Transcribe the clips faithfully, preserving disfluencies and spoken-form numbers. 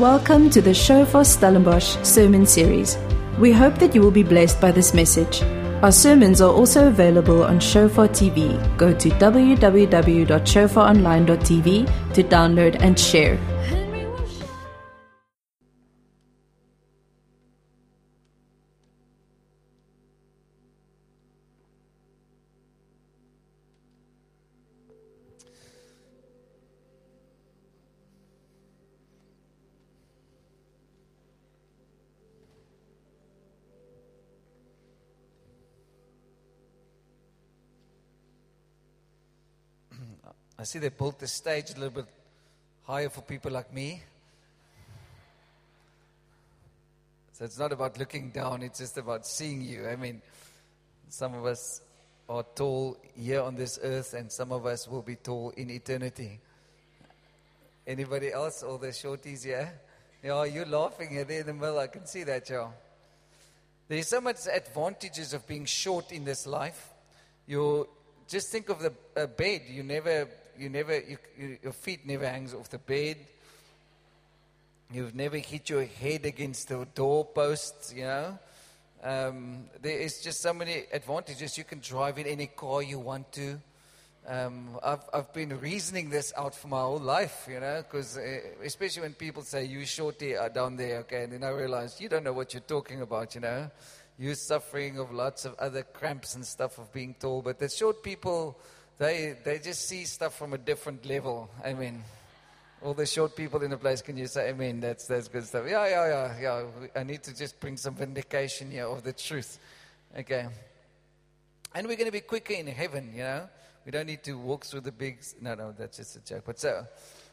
Welcome to the Shofar Stellenbosch sermon series. We hope that you will be blessed by this message. Our sermons are also available on Shofar T V. Go to w w w dot shofar online dot t v to download and share. I see they built the stage a little bit higher for people like me. So it's not about looking down, it's just about seeing you. I mean, some of us are tall here on this earth, and some of us will be tall in eternity. Anybody else? All the shorties here? Yeah, you're laughing here there in the middle. I can see that, yeah. There's so much advantages of being short in this life. You just think of the uh, bed. You never... You never, you, you, your feet never hangs off the bed. You've never hit your head against the doorpost, you know. Um, there is just so many advantages. You can drive in any car you want to. Um, I've, I've been reasoning this out for my whole life, you know, because uh, especially when people say, you shorty are down there, okay, and then I realize you don't know what you're talking about, you know. You're suffering of lots of other cramps and stuff of being tall, but the short people... They they just see stuff from a different level. I mean, all the short people in the place, can you say amen? That's that's good stuff. Yeah, yeah, yeah, yeah. I need to just bring some vindication here of the truth. Okay. And we're going to be quicker in heaven, you know. We don't need to walk through the big... No, no, that's just a joke. But so,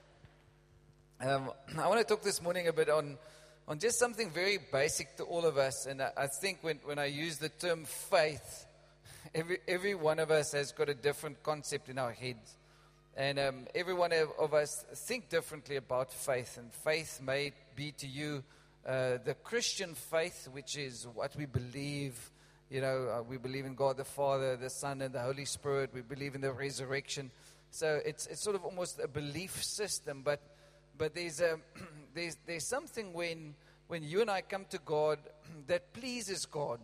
um, I want to talk this morning a bit on, on just something very basic to all of us. And I, I think when, when I use the term faith... Every every one of us has got a different concept in our heads. And um, every one of, of us think differently about faith. And faith may be to you uh, the Christian faith, which is what we believe. You know, uh, we believe in God the Father, the Son, and the Holy Spirit. We believe in the resurrection. So it's it's sort of almost a belief system. But but there's a there's there's something when when you and I come to God that pleases God.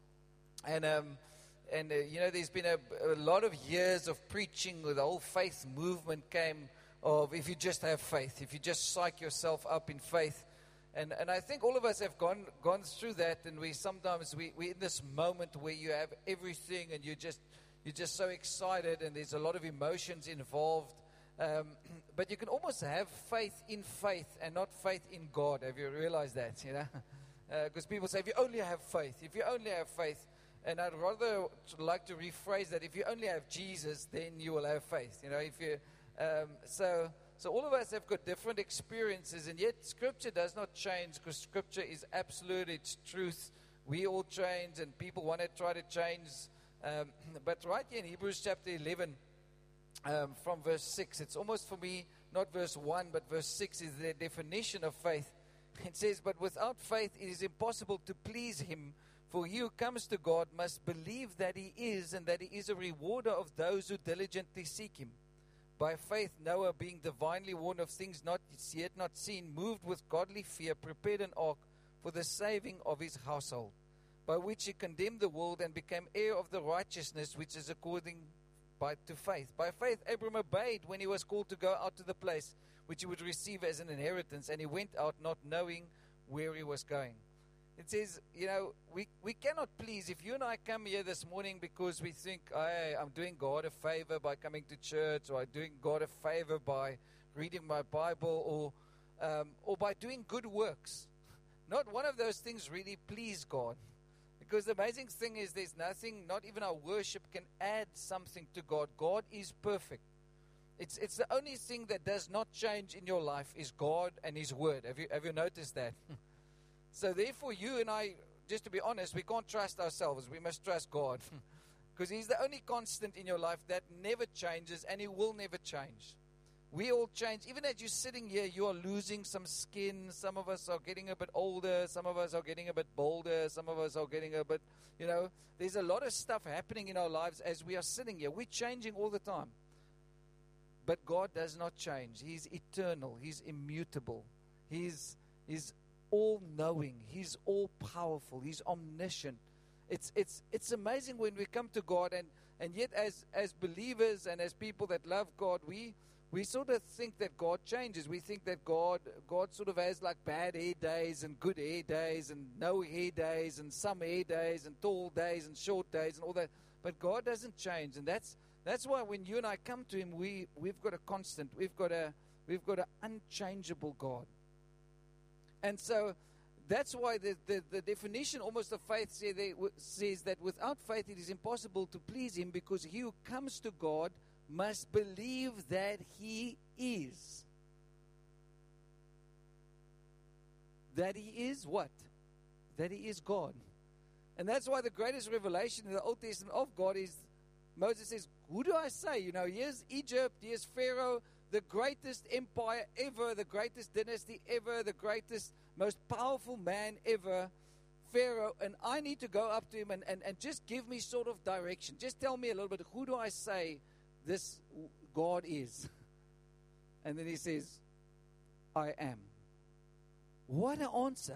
And um And, uh, you know, there's been a, a lot of years of preaching where the whole faith movement came of if you just have faith, if you just psych yourself up in faith. And and I think all of us have gone gone through that, and we sometimes, we, we're in this moment where you have everything and you just, you're just so excited and there's a lot of emotions involved. Um, but you can almost have faith in faith and not faith in God. Have you realized that, you know? Because uh, people say, if you only have faith, if you only have faith. And I'd rather like to rephrase that: if you only have Jesus, then you will have faith. You know, if you um, so so all of us have got different experiences, and yet Scripture does not change, because Scripture is absolute. It's truth. We all change, and people want to try to change. Um, but right here in Hebrews chapter eleven, um, from verse six, it's almost for me not verse one, but verse six is the definition of faith. It says, "But without faith, it is impossible to please Him. For he who comes to God must believe that He is, and that He is a rewarder of those who diligently seek Him. By faith Noah, being divinely warned of things not yet not seen, moved with godly fear, prepared an ark for the saving of his household, by which he condemned the world and became heir of the righteousness which is according by, to faith. By faith Abram obeyed when he was called to go out to the place which he would receive as an inheritance, and he went out not knowing where he was going." It says, you know, we, we cannot please. If you and I come here this morning because we think, hey, I'm doing God a favor by coming to church, or I'm doing God a favor by reading my Bible, or um, or by doing good works, not one of those things really please God. Because the amazing thing is there's nothing, not even our worship, can add something to God. God is perfect. It's it's the only thing that does not change in your life is God and His Word. Have you have you noticed that? So therefore, you and I, just to be honest, we can't trust ourselves. We must trust God. Because He's the only constant in your life that never changes, and He will never change. We all change. Even as you're sitting here, you are losing some skin. Some of us are getting a bit older. Some of us are getting a bit bolder. Some of us are getting a bit, you know, there's a lot of stuff happening in our lives as we are sitting here. We're changing all the time. But God does not change. He's eternal. He's immutable. He's He's all-knowing. He's all-powerful. He's omniscient. It's it's it's amazing when we come to God, and, and yet as as believers and as people that love God, we we sort of think that God changes. We think that God God sort of has like bad hair days and good hair days and no hair days and some hair days and tall days and short days and all that. But God doesn't change, and that's that's why when you and I come to Him, we we've got a constant, we've got a we've got an unchangeable God. And so that's why the, the, the definition almost of faith say they, says that without faith it is impossible to please Him, because he who comes to God must believe that He is. That He is what? That He is God. And that's why the greatest revelation in the Old Testament of God is, Moses says, who do I say? You know, here's Egypt, here's Pharaoh, the greatest empire ever, the greatest dynasty ever, the greatest, most powerful man ever, Pharaoh, and I need to go up to him and, and, and just give me sort of direction. Just tell me a little bit, who do I say this God is? And then he says, I am. What an answer.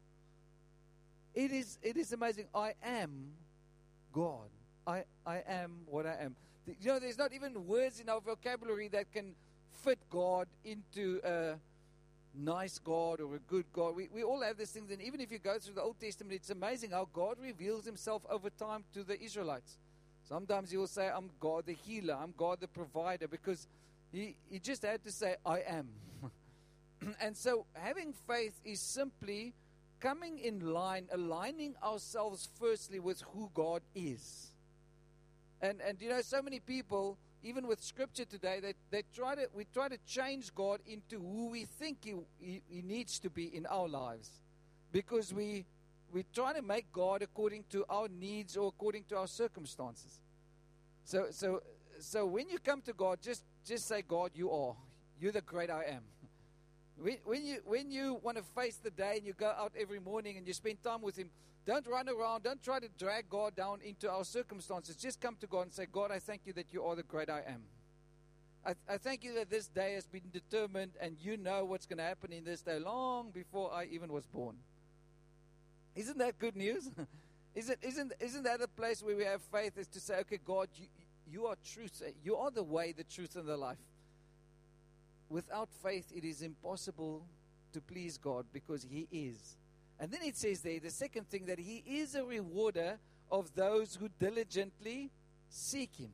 It is, it is amazing. I am God. I, I am what I am. You know, there's not even words in our vocabulary that can fit God into a nice God or a good God. We we all have these things, and even if you go through the Old Testament, it's amazing how God reveals Himself over time to the Israelites. Sometimes He will say, I'm God the healer, I'm God the provider, because He, he just had to say, I am. And so having faith is simply coming in line, aligning ourselves firstly with who God is. And and you know, so many people, even with Scripture today, they, they try to we try to change God into who we think he, he, he needs to be in our lives, because we we try to make God according to our needs or according to our circumstances. So so so when you come to God, just just say, God, you are. You're the great I am. When, when you when you want to face the day and you go out every morning and you spend time with Him, don't run around. Don't try to drag God down into our circumstances. Just come to God and say, God, I thank you that you are the great I am. I, I thank you that this day has been determined and you know what's going to happen in this day long before I even was born. Isn't that good news? isn't, isn't, isn't that a place where we have faith, is to say, okay, God, you, you are truth. You are the way, the truth, and the life. Without faith, it is impossible to please God, because He is. And then it says there, the second thing, that He is a rewarder of those who diligently seek Him.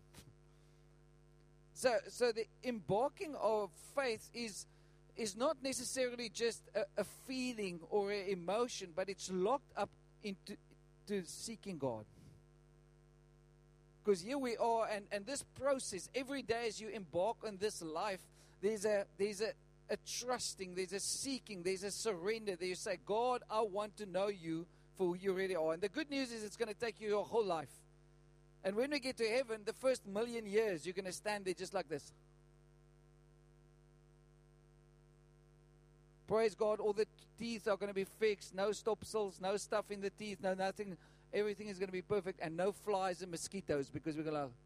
So, so the embarking of faith is, is not necessarily just a, a feeling or an emotion, but it's locked up into to seeking God. Because here we are, and, and this process, every day as you embark on this life, there's a there's a a trusting, there's a seeking, there's a surrender. There you say, God, I want to know you for who you really are. And the good news is it's going to take you your whole life. And when we get to heaven, the first million years, you're going to stand there just like this. Praise God, all the teeth are going to be fixed, no stopsels, no stuff in the teeth, no nothing. Everything is going to be perfect, and no flies and mosquitoes, because we're going to...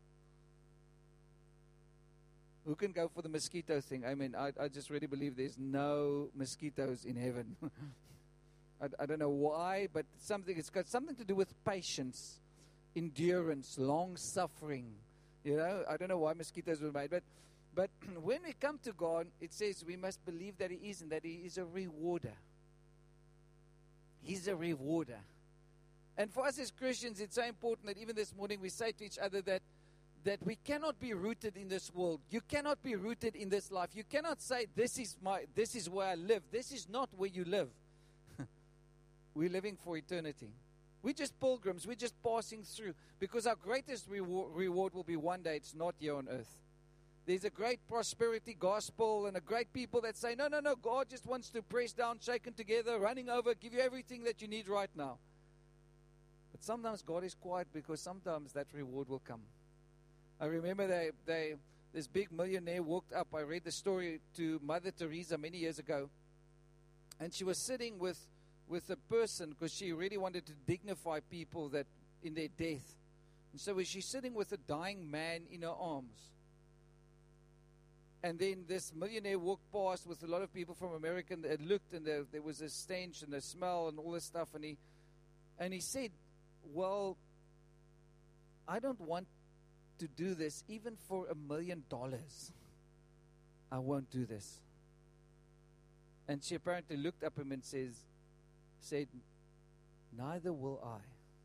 Who can go for the mosquito thing? I mean, I, I just really believe there's no mosquitoes in heaven. I, I don't know why, but something it's got something to do with patience, endurance, long suffering. You know, I don't know why mosquitoes were made, but but when we come to God, it says we must believe that He is, and that He is a rewarder. He's a rewarder. And for us as Christians, it's so important that even this morning we say to each other that that we cannot be rooted in this world. You cannot be rooted in this life. You cannot say, this is my, this is where I live. This is not where you live. We're living for eternity. We're just pilgrims. We're just passing through. Because our greatest reward, reward will be one day. It's not here on earth. There's a great prosperity gospel and a great people that say, no, no, no, God just wants to press down, shaken together, running over, give you everything that you need right now. But sometimes God is quiet, because sometimes that reward will come. I remember they, they, this big millionaire walked up. I read the story to Mother Teresa many years ago. And she was sitting with, with a person, because she really wanted to dignify people that in their death. And so she's sitting with a dying man in her arms. And then this millionaire walked past with a lot of people from America, and they looked, and there, there was a stench and a smell and all this stuff. And he, and he said, well, I don't want to do this even for a million dollars. I won't do this. And she apparently looked up at him and says, said, neither will I.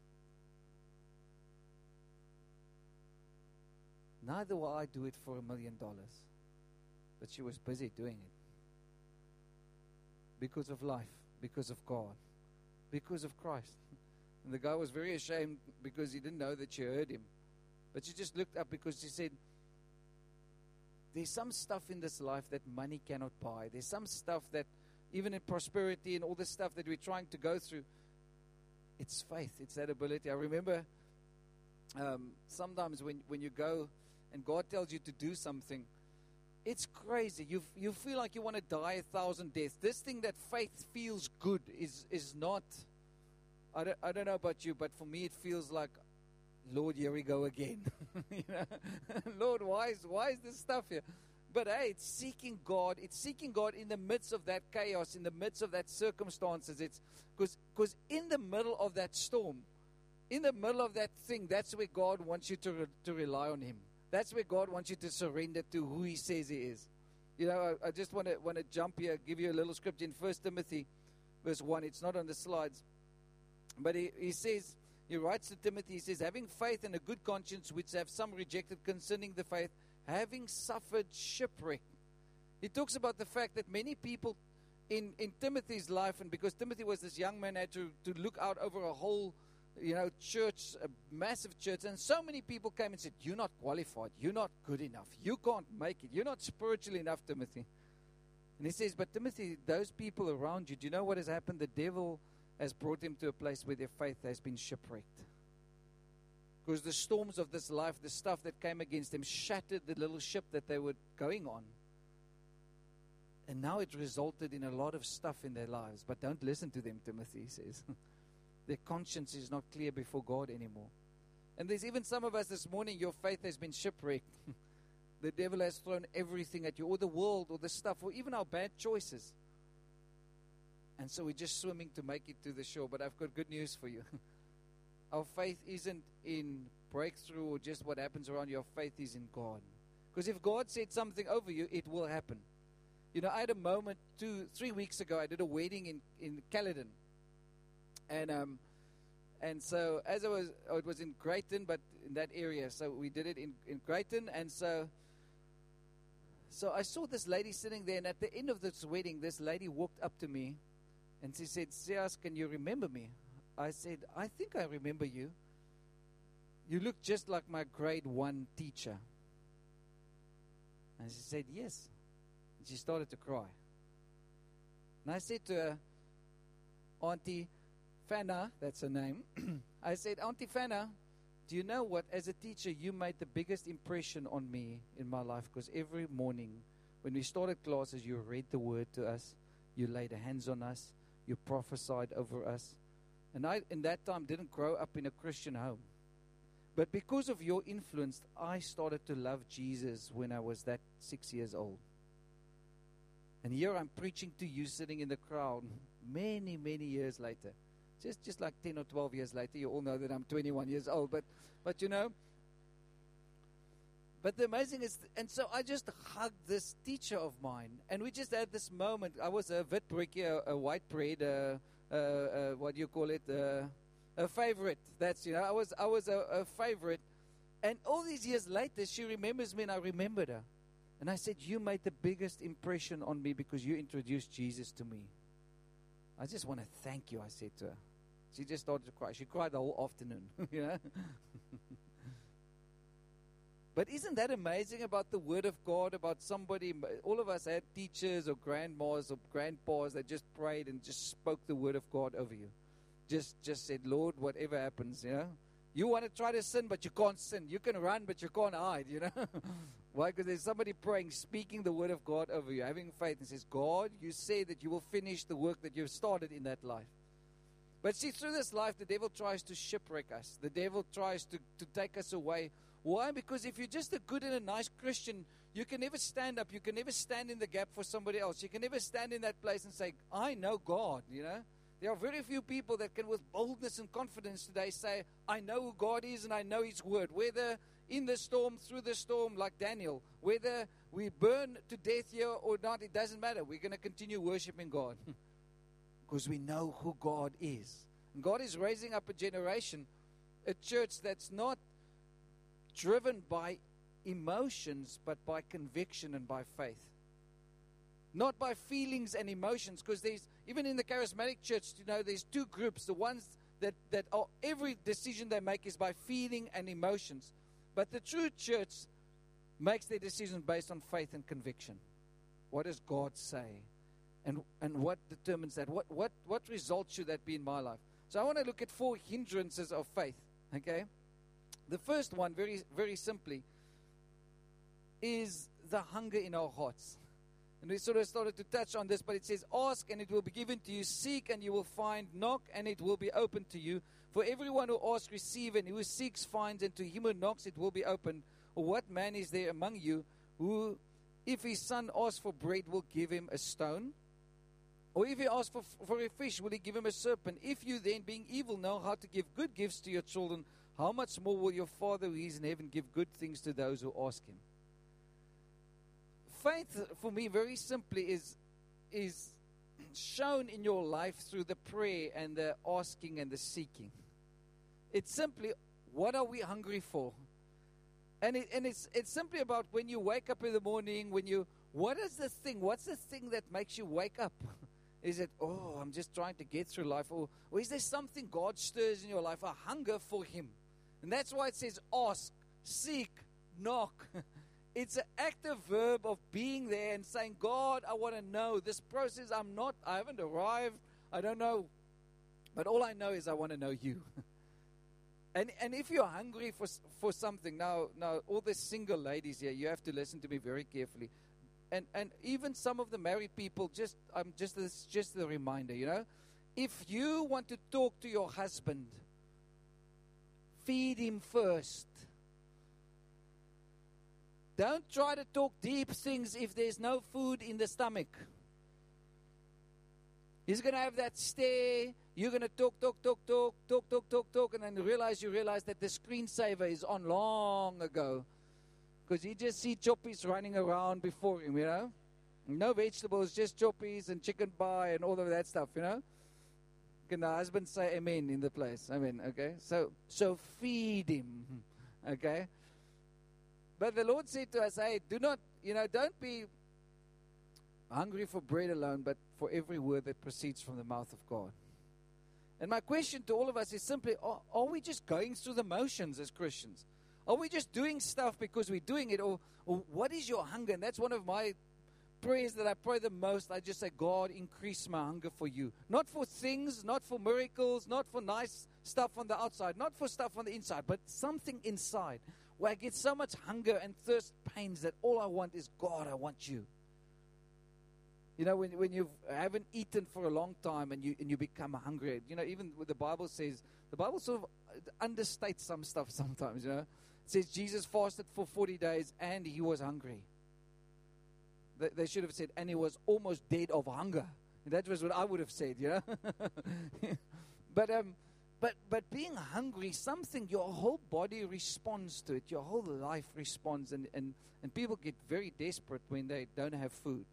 Neither will I do it for a million dollars. But she was busy doing it. Because of life, because of God, because of Christ. And the guy was very ashamed because he didn't know that she heard him. But she just looked up because she said, there's some stuff in this life that money cannot buy. There's some stuff that, even in prosperity and all this stuff that we're trying to go through, it's faith. It's that ability. I remember um, sometimes when, when you go and God tells you to do something, it's crazy. You you feel like you want to die a thousand deaths. This thing that faith feels good is is not. I don't, I don't know about you, but for me it feels like, Lord, here we go again. you know? Lord, why is why is this stuff here? But hey, it's seeking God. It's seeking God in the midst of that chaos, in the midst of that circumstances. It's because because in the middle of that storm, in the middle of that thing, that's where God wants you to re, to rely on Him. That's where God wants you to surrender to who He says He is. You know, I, I just want to want to jump here, give you a little scripture in First Timothy, verse one. It's not on the slides, but he, he says, he writes to Timothy, he says, having faith and a good conscience, which have some rejected concerning the faith, having suffered shipwreck. He talks about the fact that many people in, in Timothy's life, and because Timothy was this young man, had to, to look out over a whole you know, church, a massive church, and so many people came and said, you're not qualified, you're not good enough, you can't make it, you're not spiritual enough, Timothy. And he says, but Timothy, those people around you, do you know what has happened? The devil has brought them to a place where their faith has been shipwrecked. Because the storms of this life, the stuff that came against them, shattered the little ship that they were going on. And now it resulted in a lot of stuff in their lives. But don't listen to them, Timothy, he says. Their conscience is not clear before God anymore. And there's even some of us this morning, your faith has been shipwrecked. The devil has thrown everything at you, or the world, or the stuff, or even our bad choices. And so we're just swimming to make it to the shore. But I've got good news for you. Our faith isn't in breakthrough or just what happens around you. Our faith is in God. Because if God said something over you, it will happen. You know, I had a moment two, three weeks ago. I did a wedding in, in Caledon. And um, and so as I was, oh, it was in Greyton, but in that area. So we did it in, in Greyton. And so, so I saw this lady sitting there. And at the end of this wedding, this lady walked up to me. And she said, Sias, can you remember me? I said, I think I remember you. You look just like my grade one teacher. And she said, yes. And she started to cry. And I said to her, Auntie Fana, that's her name. I said, Auntie Fana, do you know what? As a teacher, you made the biggest impression on me in my life. Because every morning when we started classes, you read the word to us. You laid hands on us. You prophesied over us. And I, in that time, didn't grow up in a Christian home. But because of your influence, I started to love Jesus when I was that six years old. And here I'm preaching to you sitting in the crowd many, many years later. Just just like ten or twelve years later. You all know that I'm twenty-one years old. But, but you know. But the amazing is, and so I just hugged this teacher of mine. And we just had this moment. I was a witbreakie, a, a white bread, uh, uh, uh, what do you call it? Uh, a favorite. That's, you know, I was I was a, a favorite. And all these years later, she remembers me and I remembered her. And I said, you made the biggest impression on me because you introduced Jesus to me. I just want to thank you, I said to her. She just started to cry. She cried the whole afternoon, you know. But isn't that amazing about the Word of God, about somebody, all of us had teachers or grandmas or grandpas that just prayed and just spoke the Word of God over you. Just just said, Lord, whatever happens, you know. You want to try to sin, but you can't sin. You can run, but you can't hide, you know. Why? Because there's somebody praying, speaking the Word of God over you, having faith, and says, God, you say that you will finish the work that you've started in that life. But see, through this life, the devil tries to shipwreck us. The devil tries to, to take us away. Why? Because if you're just a good and a nice Christian, you can never stand up. You can never stand in the gap for somebody else. You can never stand in that place and say, I know God, you know. There are very few people that can, with boldness and confidence today, say, I know who God is and I know His word. Whether in the storm, through the storm, like Daniel, whether we burn to death here or not, it doesn't matter. We're going to continue worshiping God because we know who God is. And God is raising up a generation, a church that's not driven by emotions, but by conviction and by faith. Not by feelings and emotions, because there's, even in the charismatic church, you know, there's two groups. The ones that, that are, every decision they make is by feeling and emotions. But the true church makes their decisions based on faith and conviction. What does God say? And and what determines that? What, what, what result should that be in my life? So I want to look at four hindrances of faith, okay? The first one, very, very simply, is the hunger in our hearts. And we sort of started to touch on this, but it says, ask and it will be given to you. Seek and you will find. Knock and it will be opened to you. For everyone who asks, receive, and who seeks, finds, and to him who knocks, it will be opened. Or what man is there among you who, if his son asks for bread, will give him a stone? Or if he asks for, for a fish, will he give him a serpent? If you then, being evil, know how to give good gifts to your children, how much more will your Father who is in heaven give good things to those who ask him? Faith, for me, very simply, is, is shown in your life through the prayer and the asking and the seeking. It's simply, what are we hungry for? And it, and it's it's simply about when you wake up in the morning, when you, what is the thing? What's the thing that makes you wake up? Is it, oh, I'm just trying to get through life? Or, or is there something God stirs in your life, a hunger for Him? And that's why it says ask, seek, knock. It's an active verb of being there and saying, God, I want to know this process. I'm not, I haven't arrived. I don't know. But all I know is I want to know you. and and if you're hungry for for something, now, now all the single ladies here, you have to listen to me very carefully. And and even some of the married people, just I'm just this just a reminder, you know. If you want to talk to your husband, feed him first. Don't try to talk deep things if there's no food in the stomach. He's going to have that stare. You're going to talk, talk, talk, talk, talk, talk, talk, talk, and then realize you realize that the screensaver is on long ago. Because he just see choppies running around before him, you know. No vegetables, just choppies and chicken pie and all of that stuff, you know. Can the husband say amen in the place? Amen, okay. So, so feed him, okay. But the Lord said to us, hey, do not, you know, don't be hungry for bread alone, but for every word that proceeds from the mouth of God. And my question to all of us is simply, are, are we just going through the motions as Christians? Are we just doing stuff because we're doing it? Or, or what is your hunger? And that's one of my prayers that I pray the most. I just say, God, increase my hunger for you. Not for things, not for miracles, not for nice stuff on the outside, not for stuff on the inside, but something inside where I get so much hunger and thirst pains that all I want is, God, I want you. You know, when when you haven't eaten for a long time and you and you become hungry, you know, even what the Bible says, the Bible sort of understates some stuff sometimes, you know. It says Jesus fasted for forty days and he was hungry. They, they should have said, and he was almost dead of hunger. That was what I would have said, you know. but um, but but being hungry, something, your whole body responds to it. Your whole life responds, and, and, and people get very desperate when they don't have food.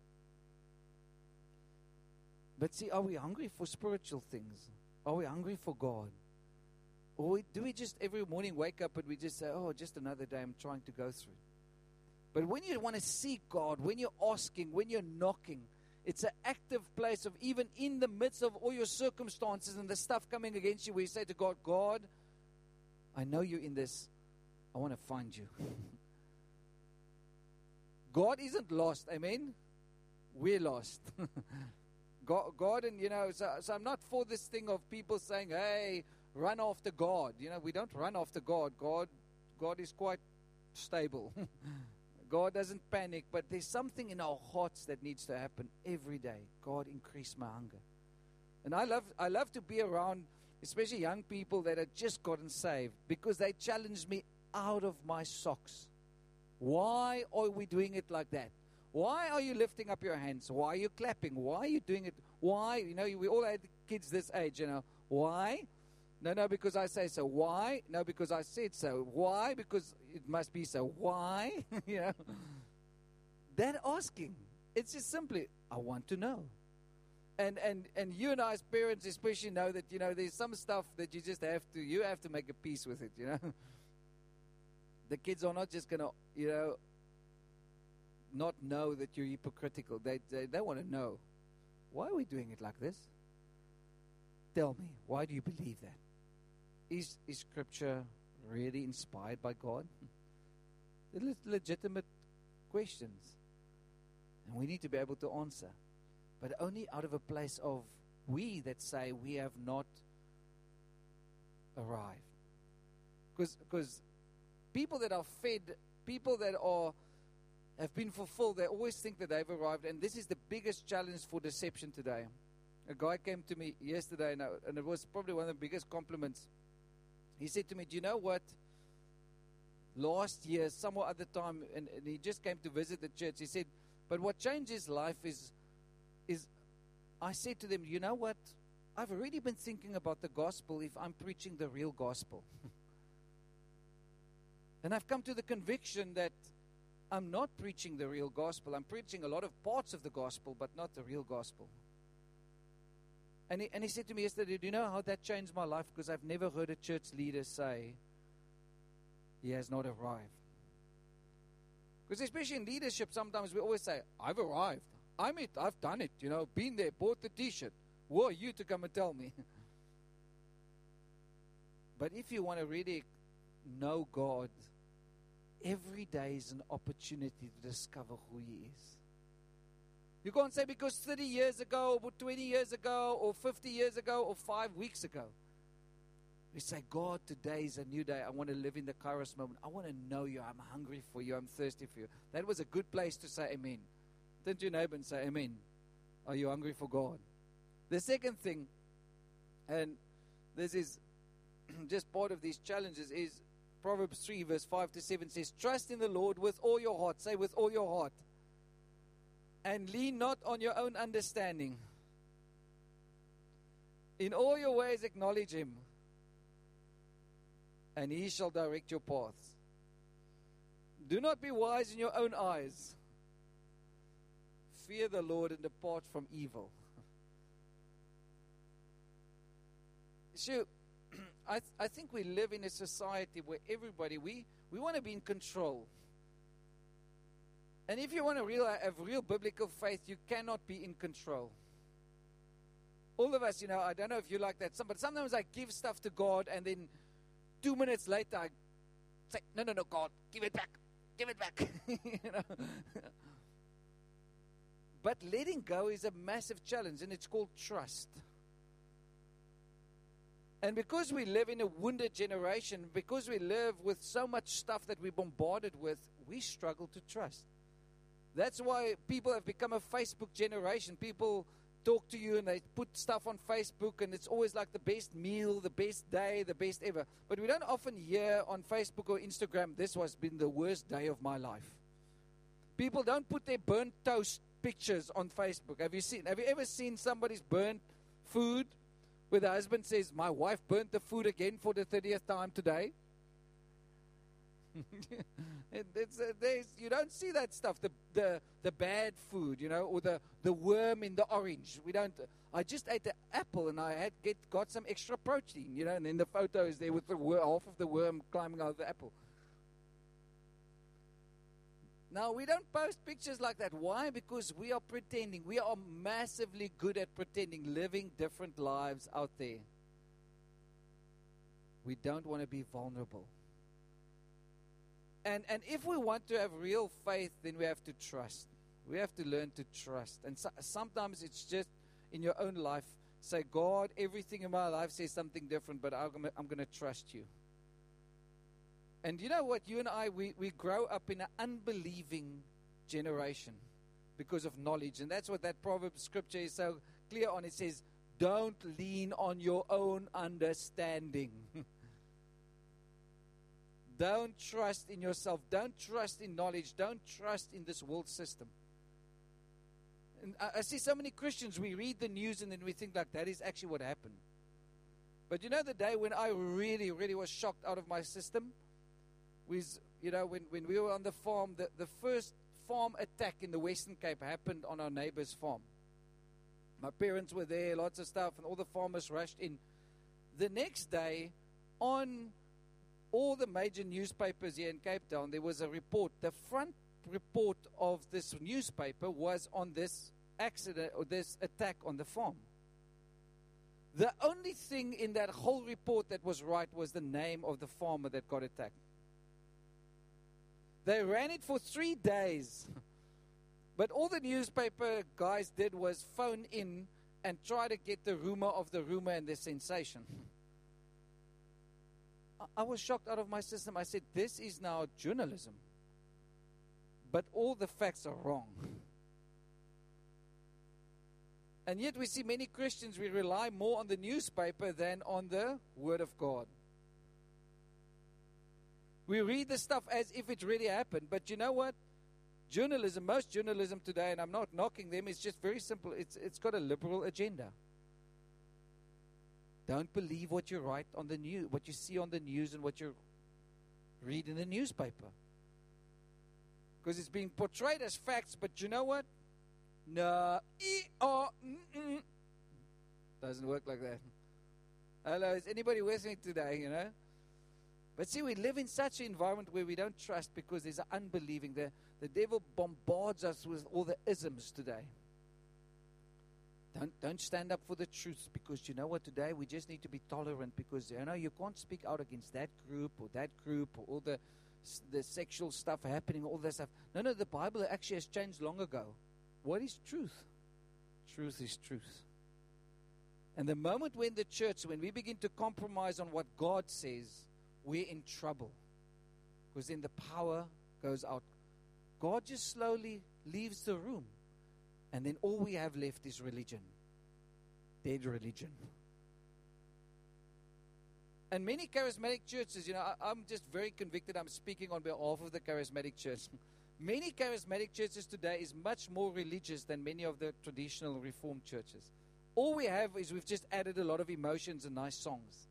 But see, are we hungry for spiritual things? Are we hungry for God? Or do we just every morning wake up and we just say, oh, just another day I'm trying to go through? But when you want to seek God, when you're asking, when you're knocking, it's an active place of even in the midst of all your circumstances and the stuff coming against you, where you say to God, God, I know you're in this. I want to find you. God isn't lost, amen? We're lost. God, God, and you know, so, so I'm not for this thing of people saying, hey, run after God. You know, we don't run after God. God, God is quite stable. God doesn't panic, but there's something in our hearts that needs to happen every day. God, increase my hunger. And I love, I love to be around, especially young people that have just gotten saved, because they challenge me out of my socks. Why are we doing it like that? Why are you lifting up your hands? Why are you clapping? Why are you doing it? Why? You know, we all had kids this age, you know. Why? No, no, because I say so. Why? No, because I said so. Why? Because it must be so. Why? You know. That asking. It's just simply, I want to know. And, and and you and I as parents especially know that, you know, there's some stuff that you just have to, you have to make a peace with it, you know. The kids are not just going to, you know, not know that you're hypocritical. They, they, they want to know, why are we doing it like this? Tell me, why do you believe that? Is, is Scripture really inspired by God? They're legitimate questions. And we need to be able to answer. But only out of a place of we that say we have not arrived. Because people that are fed, people that are have been fulfilled, they always think that they've arrived. And this is the biggest challenge for deception today. A guy came to me yesterday, and, I, and it was probably one of the biggest compliments. He said to me, do you know what? Last year, some other time, and, and he just came to visit the church. He said, but what changed his life is is I said to them, you know what? I've already been thinking about the gospel if I'm preaching the real gospel. And I've come to the conviction that I'm not preaching the real gospel. I'm preaching a lot of parts of the gospel, but not the real gospel. And he, and he said to me yesterday, do you know how that changed my life? Because I've never heard a church leader say, he has not arrived. Because especially in leadership, sometimes we always say, I've arrived. I'm it. I've done it. You know, been there, bought the t-shirt. Who are you to come and tell me? But if you want to really know God, every day is an opportunity to discover who He is. You can't say because thirty years ago, or twenty years ago, or fifty years ago, or five weeks ago. We say, God, today is a new day. I want to live in the Kairos moment. I want to know you. I'm hungry for you. I'm thirsty for you. That was a good place to say amen. Turn to your neighbor and say, amen. Are you hungry for God? The second thing, and this is just part of these challenges, is Proverbs three, verse five to seven says, trust in the Lord with all your heart. Say, with all your heart. And lean not on your own understanding. In all your ways acknowledge Him, and He shall direct your paths. Do not be wise in your own eyes. Fear the Lord and depart from evil. So, I, th- I think we live in a society where everybody, we, we want to be in control. And if you want to real, have real biblical faith, you cannot be in control. All of us, you know, I don't know if you like that, but sometimes I give stuff to God, and then two minutes later I say, no, no, no, God, give it back. Give it back. You know? But letting go is a massive challenge, and it's called trust. And because we live in a wounded generation, because we live with so much stuff that we're bombarded with, we struggle to trust. That's why people have become a Facebook generation. People talk to you and they put stuff on Facebook, and it's always like the best meal, the best day, the best ever. But we don't often hear on Facebook or Instagram, this has been the worst day of my life. People don't put their burnt toast pictures on Facebook. Have you seen? Have you ever seen somebody's burnt food where the husband says, my wife burnt the food again for the thirtieth time today? it, it's, uh, you don't see that stuff, the, the the bad food, you know, or the, the worm in the orange. We don't. I just ate the apple and I had get got some extra protein, you know, and then the photo is there with the wor- half of the worm climbing out of the apple. Now, we don't post pictures like that. Why? Because we are pretending. We are massively good at pretending, living different lives out there. We don't want to be vulnerable. And and if we want to have real faith, then we have to trust. We have to learn to trust. And so, sometimes it's just in your own life, say, God, everything in my life says something different, but I'm, I'm going to trust you. And you know what? You and I, we, we grow up in an unbelieving generation because of knowledge. And that's what that Proverbs scripture is so clear on. It says, don't lean on your own understanding. Don't trust in yourself. Don't trust in knowledge. Don't trust in this world system. And I, I see so many Christians, we read the news and then we think like that is actually what happened. But you know the day when I really, really was shocked out of my system? Was, you know, when, when we were on the farm, the, the first farm attack in the Western Cape happened on our neighbor's farm. My parents were there, lots of stuff, and all the farmers rushed in. The next day, on all the major newspapers here in Cape Town, there was a report. The front report of this newspaper was on this accident or this attack on the farm. The only thing in that whole report that was right was the name of the farmer that got attacked. They ran it for three days. But all the newspaper guys did was phone in and try to get the rumor of the rumor and the sensation. I was shocked out of my system. I said, this is now journalism. But all the facts are wrong. And yet we see many Christians, we rely more on the newspaper than on the Word of God. We read the stuff as if it really happened. But you know what? Journalism, most journalism today, and I'm not knocking them, it's just very simple. It's It's got a liberal agenda. Don't believe what you write on the news, what you see on the news and what you read in the newspaper. Because it's being portrayed as facts, but you know what? No. E O mm Doesn't work like that. Hello, is anybody with me today, you know? But see, we live in such an environment where we don't trust because there's an unbelieving. The, the devil bombards us with all the isms today. Don't, don't stand up for the truth because you know what, today we just need to be tolerant because, you know, you can't speak out against that group or that group or all the, the sexual stuff happening, all that stuff. No, no, the Bible actually has changed long ago. What is truth? Truth is truth. And the moment when the church, when we begin to compromise on what God says, we're in trouble. Because then the power goes out. God just slowly leaves the room. And then all we have left is religion. Dead religion. And many charismatic churches, you know, I, I'm just very convicted. I'm speaking on behalf of the charismatic church. Many charismatic churches today is much more religious than many of the traditional Reformed churches. All we have is we've just added a lot of emotions and nice songs.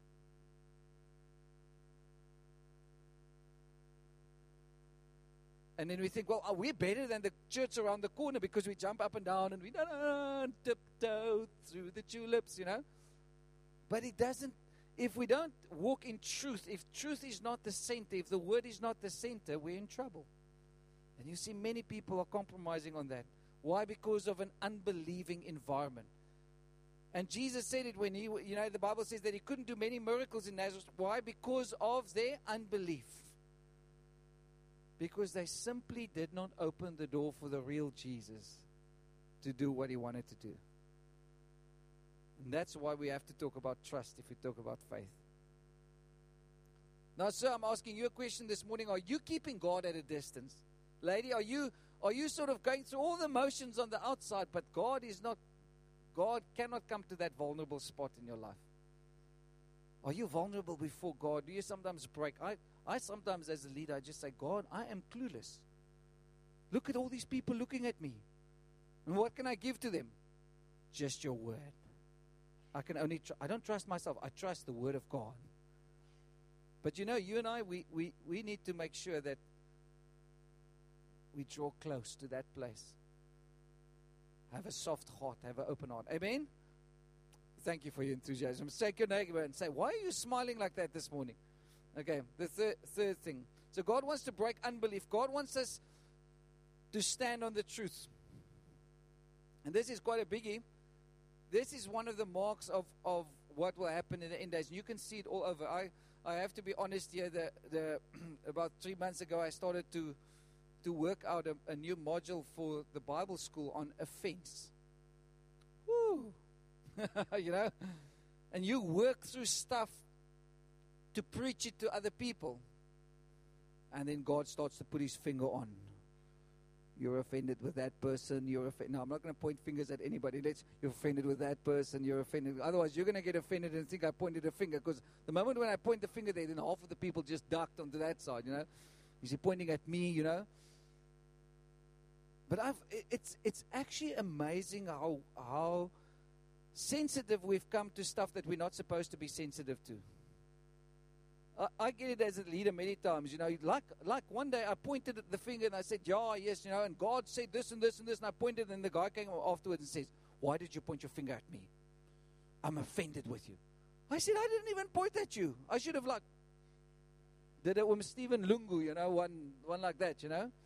And then we think, well, we're better than the church around the corner because we jump up and down and we don't tiptoe through the tulips, you know. But it doesn't, if we don't walk in truth, if truth is not the center, if the word is not the center, we're in trouble. And you see many people are compromising on that. Why? Because of an unbelieving environment. And Jesus said it when he, you know, the Bible says that he couldn't do many miracles in Nazareth. Why? Because of their unbelief. Because they simply did not open the door for the real Jesus to do what he wanted to do. And that's why we have to talk about trust if we talk about faith. Now, sir, I'm asking you a question this morning. Are you keeping God at a distance? Lady, are you are you sort of going through all the motions on the outside, but God is not, God cannot come to that vulnerable spot in your life? Are you vulnerable before God? Do you sometimes break? I, I sometimes, as a leader, I just say, God, I am clueless. Look at all these people looking at me. And what can I give to them? Just your word. I can only, tr- I don't trust myself. I trust the word of God. But you know, you and I, we, we, we need to make sure that we draw close to that place. Have a soft heart. Have an open heart. Amen? Thank you for your enthusiasm. Take your neighbor and say, why are you smiling like that this morning? Okay, the thir- third thing. So God wants to break unbelief. God wants us to stand on the truth. And this is quite a biggie. This is one of the marks of, of what will happen in the end days. And you can see it all over. I, I have to be honest here. The, the about three months ago, I started to, to work out a, a new module for the Bible school on offense. Woo! You know? And you work through stuff to preach it to other people. And then God starts to put his finger on. You're offended with that person. You're offended. No, I'm not going to point fingers at anybody. Let's, you're offended with that person. You're offended. Otherwise, you're going to get offended and think I pointed a finger. Because the moment when I point the finger there, then half of the people just ducked onto that side, you know. Is he pointing at me, you know? But I've, it's it's actually amazing how how sensitive we've come to stuff that we're not supposed to be sensitive to. I, I get it as a leader many times, you know, like like one day I pointed at the finger and I said, yeah, yes, you know, and God said this and this and this, and I pointed, and the guy came afterwards and says, why did you point your finger at me? I'm offended with you. I said, I didn't even point at you. I should have like did it with Stephen Lungu, you know, one one like that, you know.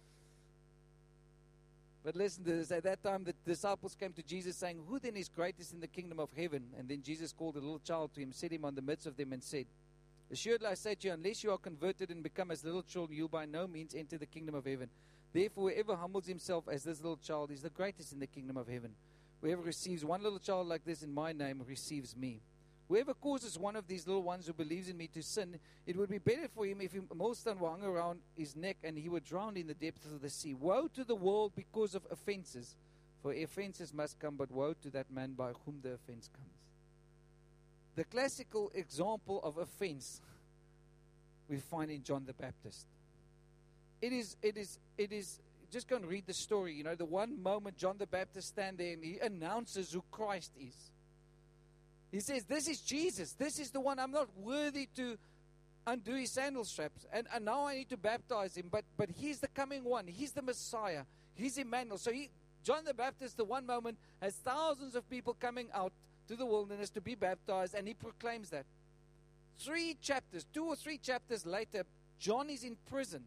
But listen to this. At that time, the disciples came to Jesus saying, who then is greatest in the kingdom of heaven? And then Jesus called a little child to him, set him on the midst of them, and said, assuredly I say to you, unless you are converted and become as little children, you will by no means enter the kingdom of heaven. Therefore, whoever humbles himself as this little child is the greatest in the kingdom of heaven. Whoever receives one little child like this in my name receives me. Whoever causes one of these little ones who believes in me to sin, it would be better for him if a millstone were hung around his neck and he were drowned in the depths of the sea. Woe to the world because of offenses, for offenses must come, but woe to that man by whom the offense comes. The classical example of offense we find in John the Baptist. It is, it is, it is, just go and read the story. You know, the one moment John the Baptist stands there and he announces who Christ is. He says, this is Jesus. This is the one. I'm not worthy to undo his sandal straps. And, and now I need to baptize him. But but he's the coming one. He's the Messiah. He's Emmanuel. So he, John the Baptist, the one moment, has thousands of people coming out to the wilderness to be baptized. And he proclaims that. Three chapters, two or three chapters later, John is in prison.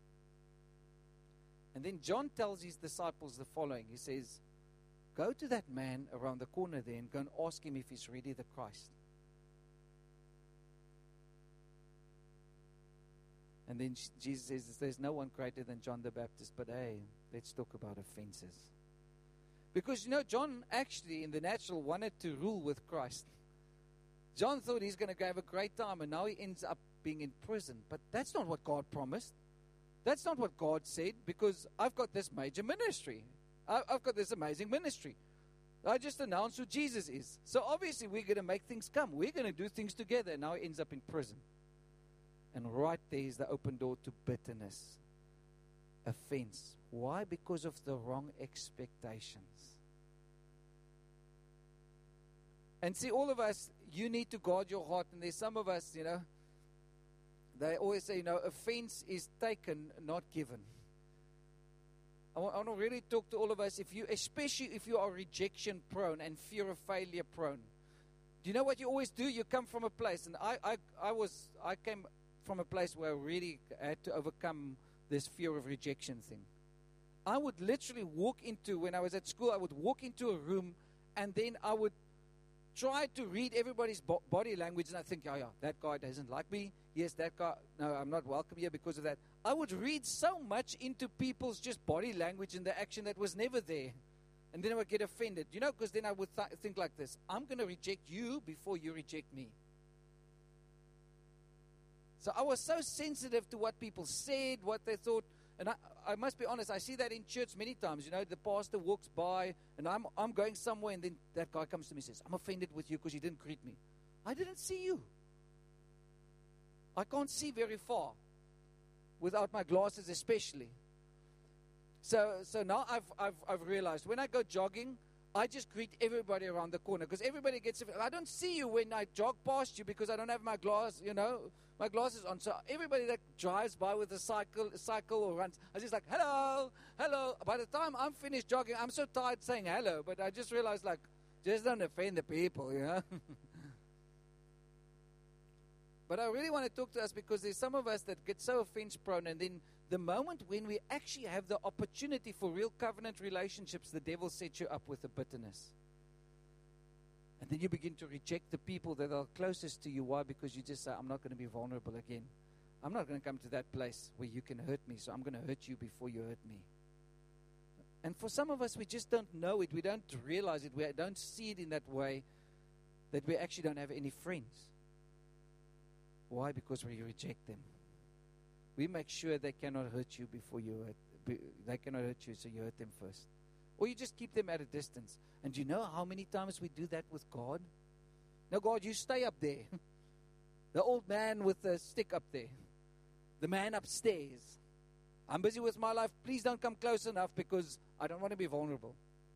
And then John tells his disciples the following. He says, go to that man around the corner there and go and ask him if he's really the Christ. And then Jesus says, there's no one greater than John the Baptist, but hey, let's talk about offenses. Because, you know, John actually, in the natural, wanted to rule with Christ. John thought he's going to have a great time, and now he ends up being in prison. But that's not what God promised. That's not what God said, because I've got this major ministry. I've got this amazing ministry. I just announced who Jesus is. So obviously we're going to make things come. We're going to do things together. And now he ends up in prison. And right there is the open door to bitterness. Offense. Why? Because of the wrong expectations. And see, all of us, you need to guard your heart. And there's some of us, you know, they always say, you know, offense is taken, not given. I want, I want to really talk to all of us, if you, especially if you are rejection prone and fear of failure prone. Do you know what you always do? You come from a place, and I, I, I was, I came from a place where I really had to overcome this fear of rejection thing. I would literally walk into, when I was at school, I would walk into a room, and then I would try to read everybody's bo- body language, and I think, oh yeah, that guy doesn't like me. Yes, that guy, no, I'm not welcome here because of that. I would read so much into people's just body language and the action that was never there. And then I would get offended, you know, because then I would th- think like this. I'm going to reject you before you reject me. So I was so sensitive to what people said, what they thought. And I, I must be honest, I see that in church many times. You know, the pastor walks by, and I'm I'm going somewhere, and then that guy comes to me and says, I'm offended with you because you didn't greet me. I didn't see you. I can't see very far without my glasses especially. So so now I've I've I've realized when I go jogging, I just greet everybody around the corner because everybody gets. I don't see you when I jog past you because I don't have my glass, you know, my glasses on. So everybody that drives by with a cycle, cycle or runs, I just like hello, hello. By the time I'm finished jogging, I'm so tired saying hello, but I just realized like, just don't offend the people, you know. But I really want to talk to us because there's some of us that get so offense prone, and then the moment when we actually have the opportunity for real covenant relationships, the devil sets you up with a bitterness. And then you begin to reject the people that are closest to you. Why? Because you just say, I'm not going to be vulnerable again. I'm not going to come to that place where you can hurt me, so I'm going to hurt you before you hurt me. And for some of us, we just don't know it. We don't realize it. We don't see it in that way, that we actually don't have any friends. Why? Because we reject them. We make sure they cannot hurt you before you hurt, be, they cannot hurt you, so you hurt them first. Or you just keep them at a distance. And do you know how many times we do that with God? Now, God, you stay up there. The old man with the stick up there. The man upstairs. I'm busy with my life. Please don't come close enough because I don't want to be vulnerable.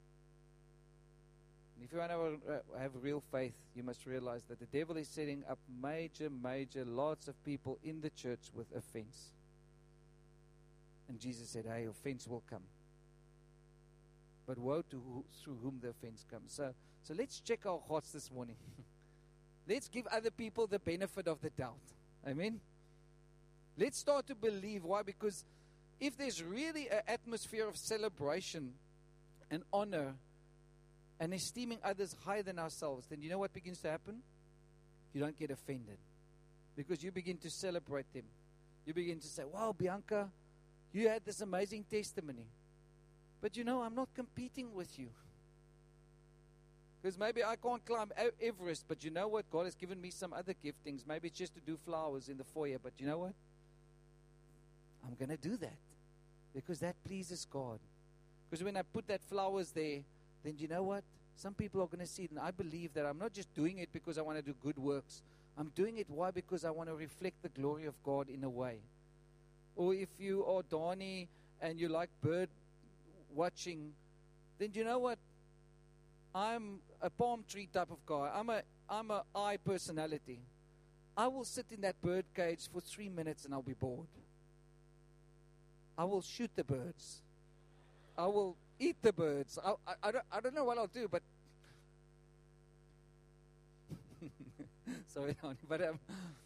And if you want to have real faith, you must realize that the devil is setting up major, major, lots of people in the church with offense. And Jesus said, hey, offense will come. But woe to who, through whom the offense comes. So, so let's check our hearts this morning. Let's give other people the benefit of the doubt. Amen? Let's start to believe. Why? Because if there's really an atmosphere of celebration and honor and esteeming others higher than ourselves, then you know what begins to happen? You don't get offended. Because you begin to celebrate them. You begin to say, wow, Bianca, you had this amazing testimony. But you know, I'm not competing with you. Because maybe I can't climb Everest, but you know what? God has given me some other giftings. Maybe it's just to do flowers in the foyer, but you know what? I'm going to do that. Because that pleases God. Because when I put that flowers there, then you know what? Some people are going to see it. And I believe that I'm not just doing it because I want to do good works. I'm doing it, why? Because I want to reflect the glory of God in a way. Or if you are Donnie and you like bird watching, then you know what? I'm a palm tree type of guy. I'm a I'm a eye personality. I will sit in that bird cage for three minutes and I'll be bored. I will shoot the birds. I will eat the birds. I I, I, don't, I don't know what I'll do, but sorry, Donnie, but um,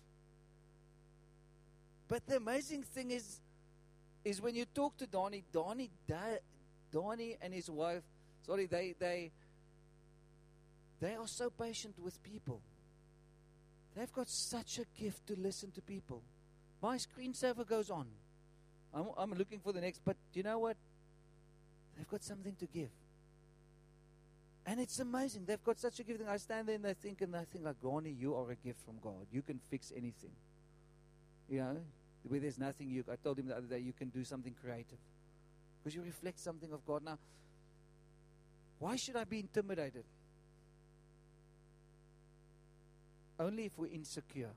but the amazing thing is, is when you talk to Donnie, Donnie, Donnie and his wife, sorry, they they. They are so patient with people. They've got such a gift to listen to people. My screensaver goes on. I'm, I'm looking for the next, but you know what? They've got something to give. And it's amazing. They've got such a gift. I stand there and they think, and they think like, Goni, you are a gift from God. You can fix anything. You know, where there's nothing you, I told him the other day, you can do something creative. Because you reflect something of God. Now, why should I be intimidated? Only if we're insecure.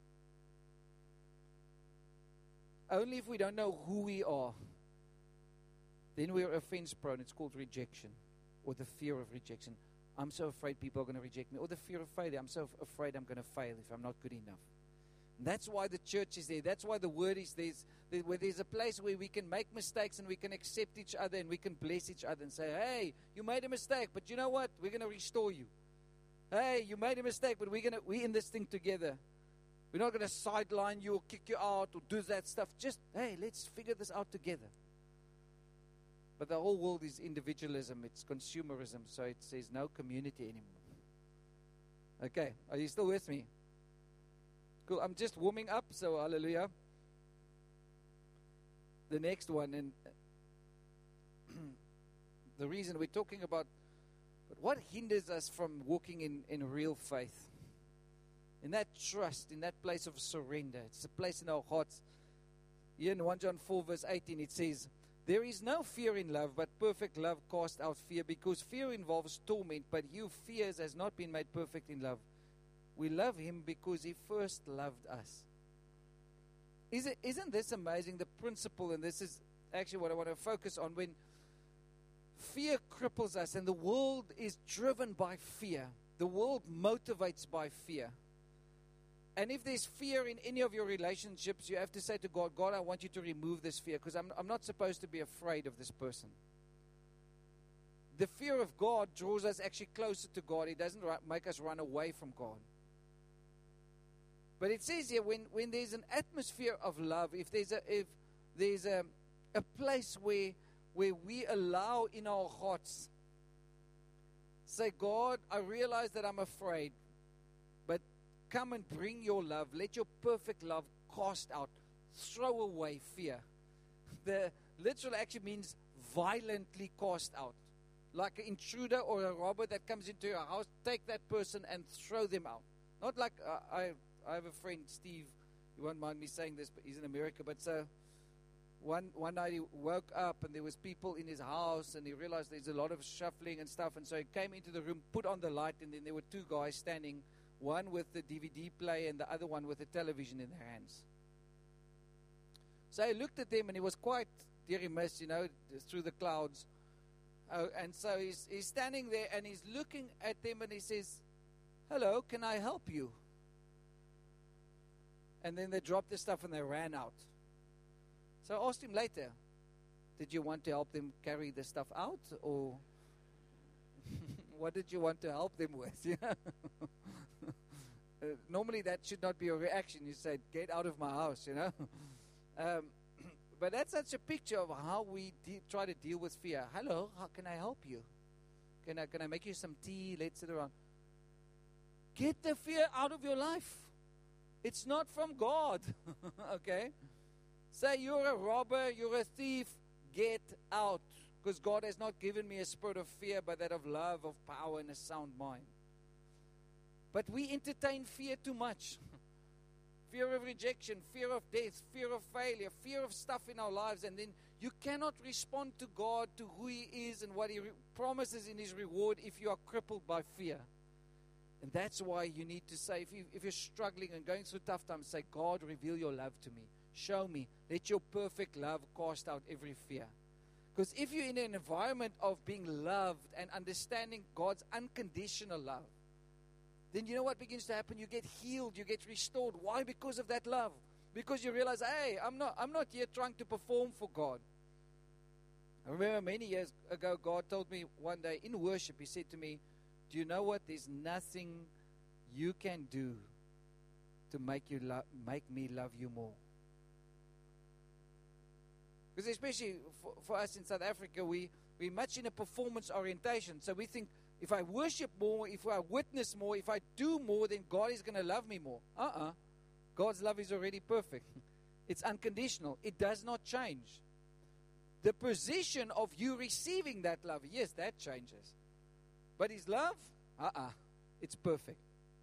Only if we don't know who we are. Then we are offense prone. It's called rejection. Or the fear of rejection. I'm so afraid people are going to reject me. Or the fear of failure. I'm so f- afraid I'm going to fail if I'm not good enough. And that's why the church is there. That's why the word is there. There- Where there's a place where we can make mistakes and we can accept each other and we can bless each other and say, hey, you made a mistake, but you know what? We're going to restore you. Hey, you made a mistake, but we're gonna we in this thing together. We're not gonna sideline you or kick you out or do that stuff. Just hey, let's figure this out together. But the whole world is individualism. It's consumerism. So it says no community anymore. Okay, are you still with me? Cool. I'm just warming up. So hallelujah. The next one, and the reason we're talking about. But what hinders us from walking in, in real faith? In that trust, in that place of surrender. It's a place in our hearts. Here in First John four verse eighteen it says, there is no fear in love, but perfect love casts out fear, because fear involves torment, but he who fears has not been made perfect in love. We love him because he first loved us. Is it, isn't this amazing, the principle, and this is actually what I want to focus on, when fear cripples us, and the world is driven by fear. The world motivates by fear. And if there's fear in any of your relationships, you have to say to God, God, I want you to remove this fear, because I'm, I'm not supposed to be afraid of this person. The fear of God draws us actually closer to God. It doesn't ru- make us run away from God. But it says here, when, when there's an atmosphere of love, if there's a if there's a, a place where where we allow in our hearts, say, God, I realize that I'm afraid, but come and bring your love. Let your perfect love cast out, throw away fear. The literal actually means violently cast out. Like an intruder or a robber that comes into your house, take that person and throw them out. Not like, uh, I I have a friend, Steve, you won't mind me saying this, but he's in America, but so one one night he woke up and there was people in his house, and he realized there's a lot of shuffling and stuff, and so he came into the room, put on the light, and then there were two guys standing, one with the D V D player and the other one with a television in their hands. So he looked at them, and he was quite deary mist, you know, through the clouds. Oh, and so he's, he's standing there, and he's looking at them, and he says, "Hello, can I help you?" And then they dropped the stuff and they ran out. So I asked him later, "Did you want to help them carry the stuff out, or what did you want to help them with?" You know? uh, normally that should not be a reaction. You say, "Get out of my house," you know. um, but that's such a picture of how we de- try to deal with fear. "Hello, how can I help you? Can I can I make you some tea? Let's sit around." Get the fear out of your life. It's not from God. Okay? Say you're a robber, you're a thief, get out. Because God has not given me a spirit of fear, but that of love, of power, and a sound mind. But we entertain fear too much. Fear of rejection, fear of death, fear of failure, fear of stuff in our lives. And then you cannot respond to God, to who He is and what He re- promises in His reward if you are crippled by fear. And that's why you need to say, if, you, if you're struggling and going through tough times, say, "God, reveal your love to me. Show me. Let your perfect love cast out every fear." Because if you're in an environment of being loved and understanding God's unconditional love, then you know what begins to happen? You get healed. You get restored. Why? Because of that love. Because you realize, hey, I'm not, I'm not here trying to perform for God. I remember many years ago, God told me one day in worship, He said to me, "Do you know what? There's nothing you can do to make you lo- make me love you more." Because especially for, for us in South Africa, we, we're much in a performance orientation. So we think, if I worship more, if I witness more, if I do more, then God is going to love me more. Uh-uh. God's love is already perfect. It's unconditional. It does not change. The position of you receiving that love, yes, that changes. But His love, uh-uh, it's perfect.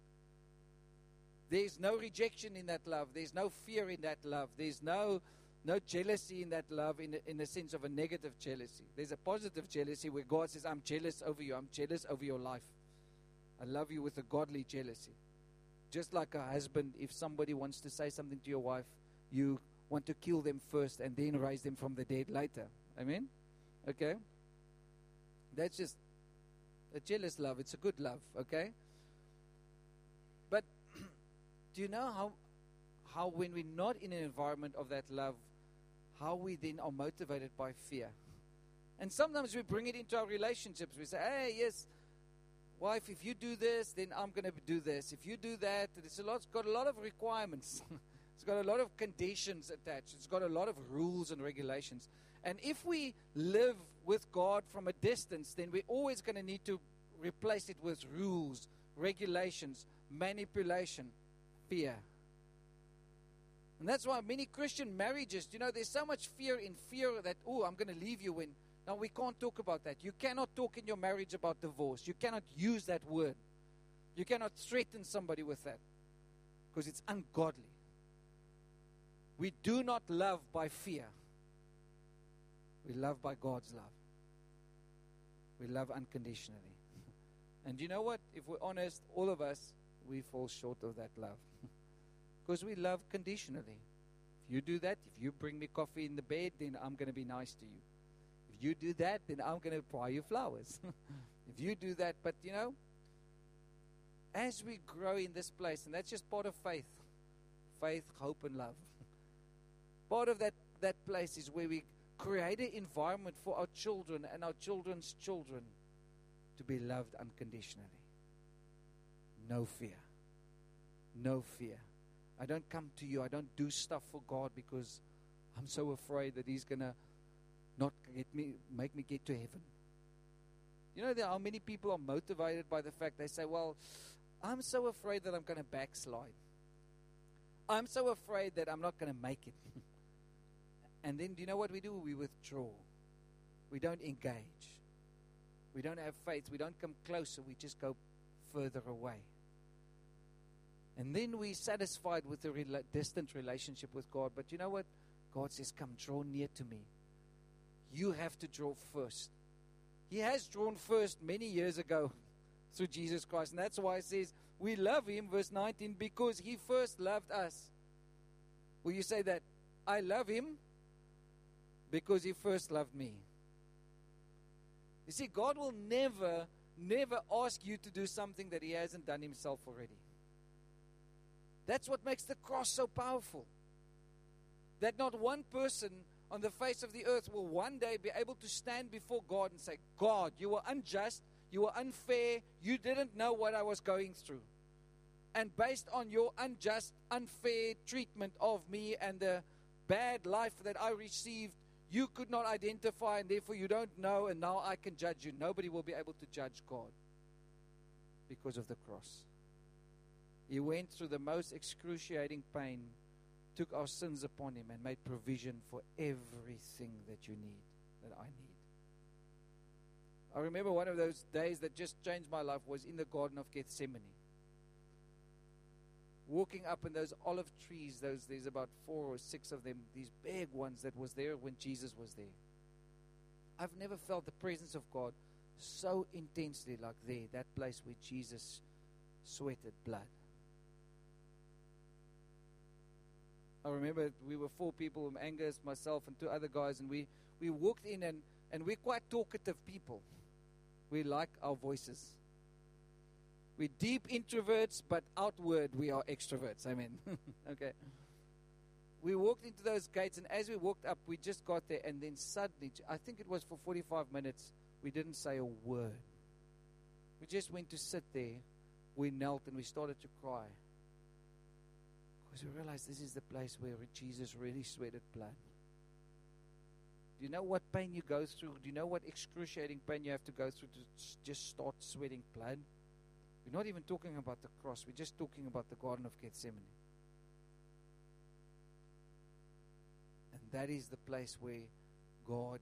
There's no rejection in that love. There's no fear in that love. There's no no jealousy in that love in the, in the sense of a negative jealousy. There's a positive jealousy where God says, "I'm jealous over you. I'm jealous over your life. I love you with a godly jealousy." Just like a husband, if somebody wants to say something to your wife, you want to kill them first and then raise them from the dead later. Amen? Okay? That's just a jealous love. It's a good love, okay? But do you know how, how when we're not in an environment of that love, how we then are motivated by fear? And sometimes we bring it into our relationships. We say, "Hey, yes, wife, if you do this, then I'm going to do this. If you do that," it's, a lot, it's got a lot of requirements. It's got a lot of conditions attached. It's got a lot of rules and regulations. And if we live with God from a distance, then we're always going to need to replace it with rules, regulations, manipulation, fear. And that's why many Christian marriages, you know, there's so much fear in fear that, "Oh, I'm going to leave you when..." Now, we can't talk about that. You cannot talk in your marriage about divorce. You cannot use that word. You cannot threaten somebody with that because it's ungodly. We do not love by fear. We love by God's love. We love unconditionally. And you know what? If we're honest, all of us, we fall short of that love. Because we love conditionally. If you do that, if you bring me coffee in the bed, then I'm going to be nice to you. If you do that, then I'm going to buy you flowers. If you do that, but you know, as we grow in this place, and that's just part of faith. Faith, hope, and love. Part of that, that place is where we create an environment for our children and our children's children to be loved unconditionally. No fear. No fear. I don't come to you. I don't do stuff for God because I'm so afraid that He's going to not get me, make me get to heaven. You know, there are many people are motivated by the fact they say, "Well, I'm so afraid that I'm going to backslide. I'm so afraid that I'm not going to make it." And then, do you know what we do? We withdraw. We don't engage. We don't have faith. We don't come closer. We just go further away. And then we're satisfied with a rela- distant relationship with God. But you know what? God says, come, draw near to me. You have to draw first. He has drawn first many years ago through Jesus Christ. And that's why it says, we love Him, verse nineteen, because He first loved us. Will you say that? I love Him because He first loved me. You see, God will never, never ask you to do something that He hasn't done Himself already. That's what makes the cross so powerful. That not one person on the face of the earth will one day be able to stand before God and say, God, you were unjust, you were unfair, you didn't know what I was going through. And based on your unjust, unfair treatment of me and the bad life that I received, you could not identify, and therefore you don't know, and now I can judge you. Nobody will be able to judge God because of the cross. He went through the most excruciating pain, took our sins upon Him, and made provision for everything that you need, that I need. I remember one of those days that just changed my life was in the Garden of Gethsemane. Walking up in those olive trees, those there's about four or six of them, these big ones that was there when Jesus was there. I've never felt the presence of God so intensely like there, that place where Jesus sweated blood. I remember we were four people, Angus, myself, and two other guys, and we, we walked in, and, and we're quite talkative people. We like our voices. We're deep introverts, but outward we are extroverts. Amen. Okay. We walked into those gates, and as we walked up, we just got there, and then suddenly, I think it was for forty-five minutes, we didn't say a word. We just went to sit there. We knelt, and we started to cry. Because we realized this is the place where Jesus really sweated blood. Do you know what pain you go through? Do you know what excruciating pain you have to go through to just start sweating blood? We're not even talking about the cross. We're just talking about the Garden of Gethsemane. And that is the place where God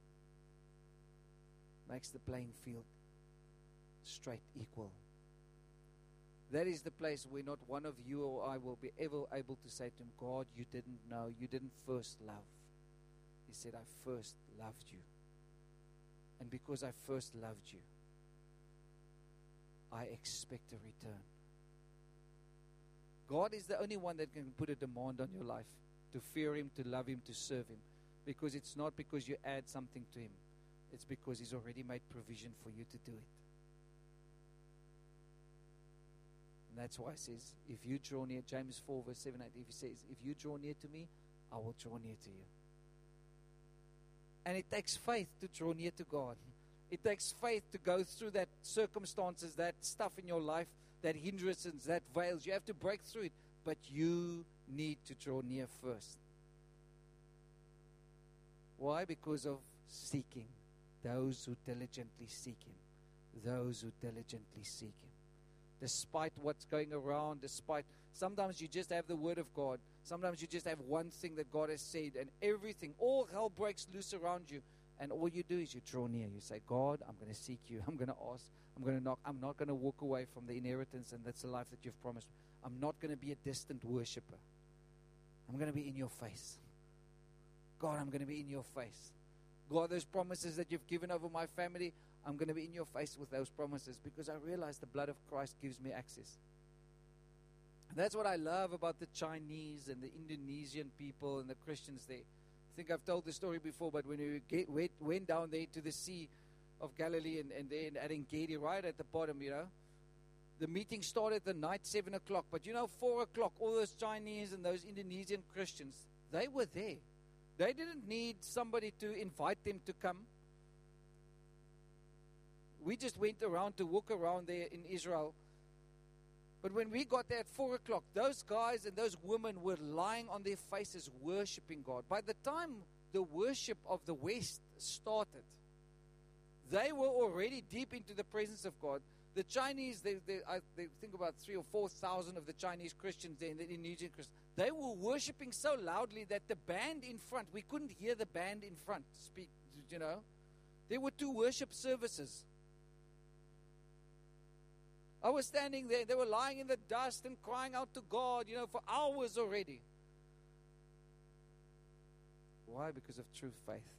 makes the playing field straight, equal. That is the place where not one of you or I will be ever able to say to Him, God, you didn't know, you didn't first love. He said, I first loved you. And because I first loved you, I expect a return. God is the only one that can put a demand on your life to fear Him, to love Him, to serve Him. Because it's not because you add something to Him. It's because He's already made provision for you to do it. And that's why it says, if you draw near, James four verse seven, eight, if He says, if you draw near to me, I will draw near to you. And it takes faith to draw near to God. It takes faith to go through that circumstances, that stuff in your life, that hindrances, that veils. You have to break through it. But you need to draw near first. Why? Because of seeking. Those who diligently seek Him. Those who diligently seek Him. Despite what's going around, despite, sometimes you just have the Word of God. Sometimes you just have one thing that God has said, and everything, all hell breaks loose around you. And all you do is you draw near. You say, God, I'm going to seek you. I'm going to ask. I'm going to knock. I'm not going to walk away from the inheritance, and that's the life that you've promised. I'm not going to be a distant worshiper. I'm going to be in your face. God, I'm going to be in your face. God, those promises that you've given over my family, I'm going to be in your face with those promises because I realize the blood of Christ gives me access. And that's what I love about the Chinese and the Indonesian people and the Christians there. I think I've told the story before, but when we get, went, went down there to the Sea of Galilee and, and then at Engedi, right at the bottom, you know, the meeting started the night, seven o'clock. But you know, four o'clock, all those Chinese and those Indonesian Christians, they were there. They didn't need somebody to invite them to come. We just went around to walk around there in Israel. But when we got there at four o'clock, those guys and those women were lying on their faces worshiping God. By the time the worship of the West started, they were already deep into the presence of God. The Chinese, they, they, I, they think about three or four thousand of the Chinese Christians there, and the Indonesian Christians, they were worshiping so loudly that the band in front, we couldn't hear the band in front speak, you know. There were two worship services. I was standing there, they were lying in the dust and crying out to God, you know, for hours already. Why? Because of true faith.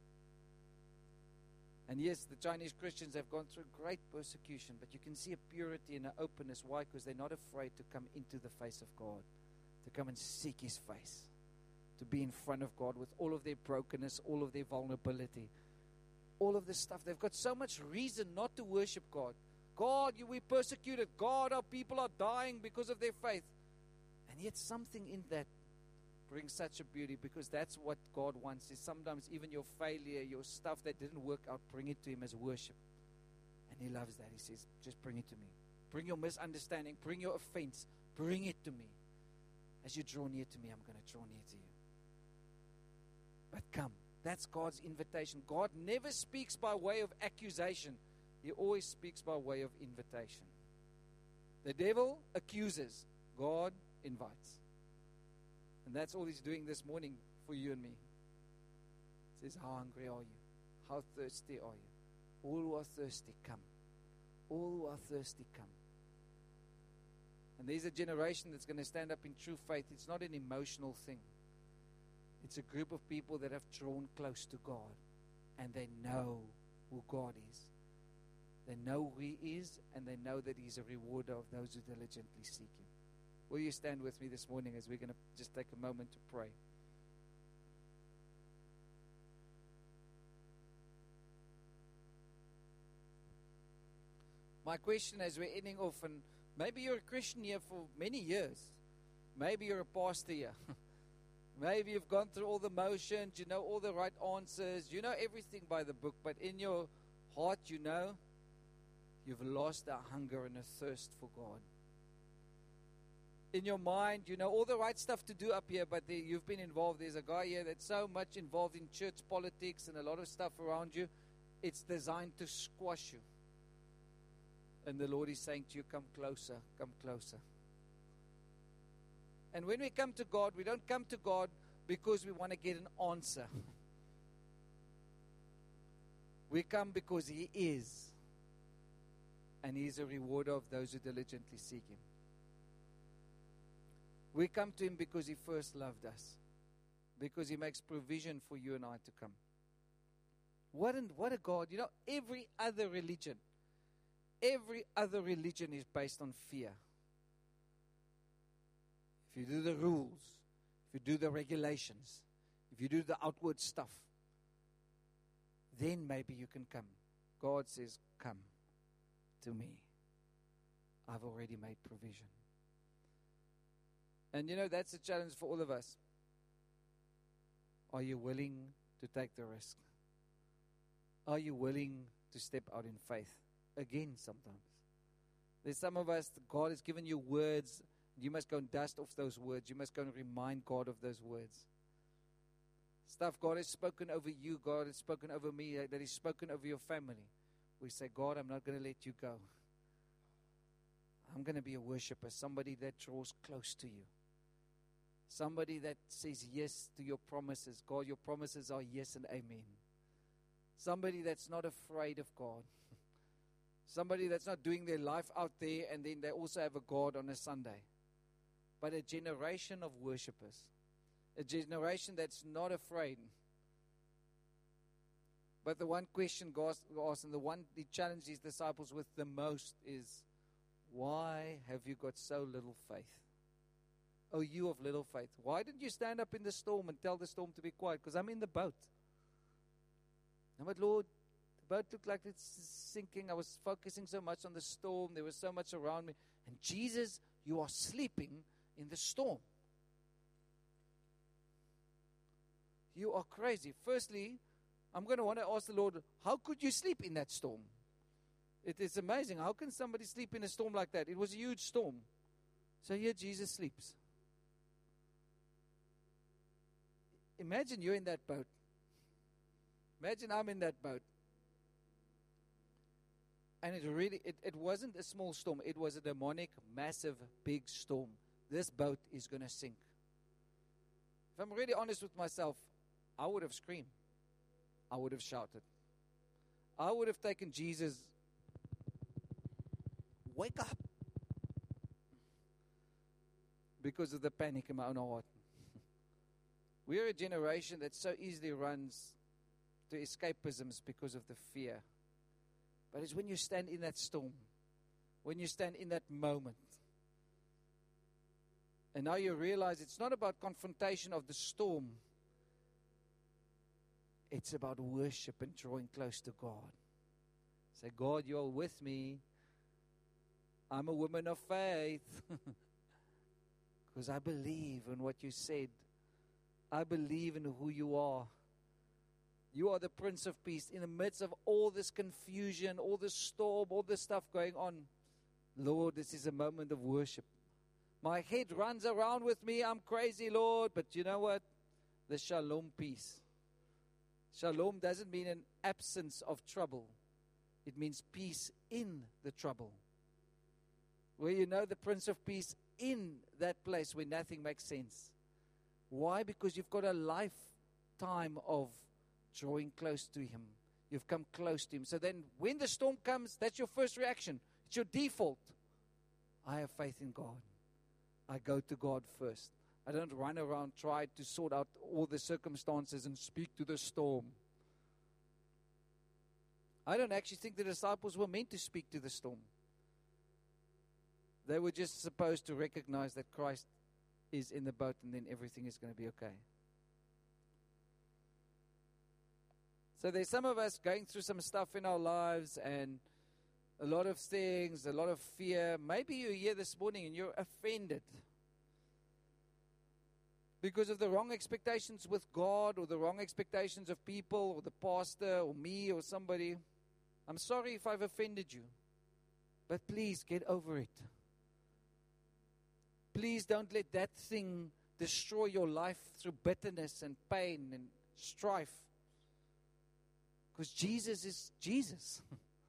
And yes, the Chinese Christians have gone through great persecution, but you can see a purity and an openness. Why? Because they're not afraid to come into the face of God, to come and seek His face, to be in front of God with all of their brokenness, all of their vulnerability, all of this stuff. They've got so much reason not to worship God. God, you, we persecuted. God, our people are dying because of their faith. And yet something in that brings such a beauty, because that's what God wants, is sometimes even your failure, your stuff that didn't work out, bring it to Him as worship. And He loves that. He says, just bring it to me. Bring your misunderstanding, bring your offense, bring it to me. As you draw near to me, I'm going to draw near to you. But come. That's God's invitation. God never speaks by way of accusation. He always speaks by way of invitation. The devil accuses. God invites. And that's all He's doing this morning for you and me. He says, how hungry are you? How thirsty are you? All who are thirsty, come. All who are thirsty, come. And there's a generation that's going to stand up in true faith. It's not an emotional thing. It's a group of people that have drawn close to God. And they know who God is. They know who He is, and they know that He's a rewarder of those who diligently seek Him. Will you stand with me this morning as we're going to just take a moment to pray? My question as we're ending off, and maybe you're a Christian here for many years. Maybe you're a pastor here. Maybe you've gone through all the motions, you know all the right answers, you know everything by the book, but in your heart, you know, you've lost a hunger and a thirst for God. In your mind, you know all the right stuff to do up here, but there, you've been involved. There's a guy here that's so much involved in church politics and a lot of stuff around you. It's designed to squash you. And the Lord is saying to you, come closer, come closer. And when we come to God, we don't come to God because we want to get an answer. We come because He is. And He is a rewarder of those who diligently seek Him. We come to Him because He first loved us. Because He makes provision for you and I to come. What, an, what a God. You know, every other religion, every other religion is based on fear. If you do the rules, if you do the regulations, if you do the outward stuff, then maybe you can come. God says, come to me. I've already made provision. And you know, that's a challenge for all of us. Are you willing to take the risk? Are you willing to step out in faith? Again, sometimes. There's some of us, God has given you words. You must go and dust off those words. You must go and remind God of those words. Stuff God has spoken over you, God has spoken over me, that He's spoken over your family. We say, God, I'm not going to let you go. I'm going to be a worshiper, somebody that draws close to you. Somebody that says yes to your promises. God, your promises are yes and amen. Somebody that's not afraid of God. Somebody that's not doing their life out there and then they also have a God on a Sunday. But a generation of worshipers. A generation that's not afraid. But the one question God asked, and the one He challenged His disciples with the most is, why have you got so little faith? Oh, you of little faith. Why didn't you stand up in the storm and tell the storm to be quiet? Because I'm in the boat. No, but Lord, the boat looked like it's sinking. I was focusing so much on the storm. There was so much around me. And Jesus, you are sleeping in the storm. You are crazy. Firstly, I'm going to want to ask the Lord, how could you sleep in that storm? It is amazing. How can somebody sleep in a storm like that? It was a huge storm. So here Jesus sleeps. Imagine you're in that boat. Imagine I'm in that boat. And it really, it, it wasn't a small storm. It was a demonic, massive, big storm. This boat is going to sink. If I'm really honest with myself, I would have screamed. I would have shouted. I would have taken Jesus. Wake up. Because of the panic in my own heart. We're a generation that so easily runs to escapisms because of the fear. But it's when you stand in that storm, when you stand in that moment, and now you realize it's not about confrontation of the storm. It's about worship and drawing close to God. Say, God, you are with me. I'm a woman of faith. Because I believe in what you said. I believe in who you are. You are the Prince of Peace. In the midst of all this confusion, all this storm, all this stuff going on, Lord, this is a moment of worship. My head runs around with me. I'm crazy, Lord. But you know what? The shalom peace. Shalom doesn't mean an absence of trouble. It means peace in the trouble. Where you know the Prince of Peace in that place where nothing makes sense. Why? Because you've got a lifetime of drawing close to Him. You've come close to Him. So then when the storm comes, that's your first reaction. It's your default. I have faith in God. I go to God first. I don't run around, try to sort out all the circumstances and speak to the storm. I don't actually think the disciples were meant to speak to the storm. They were just supposed to recognize that Christ is in the boat and then everything is going to be okay. So there's some of us going through some stuff in our lives and a lot of things, a lot of fear. Maybe you're here this morning and you're offended because of the wrong expectations with God or the wrong expectations of people or the pastor or me or somebody. I'm sorry if I've offended you, but please get over it. Please don't let that thing destroy your life through bitterness and pain and strife. Because Jesus is Jesus.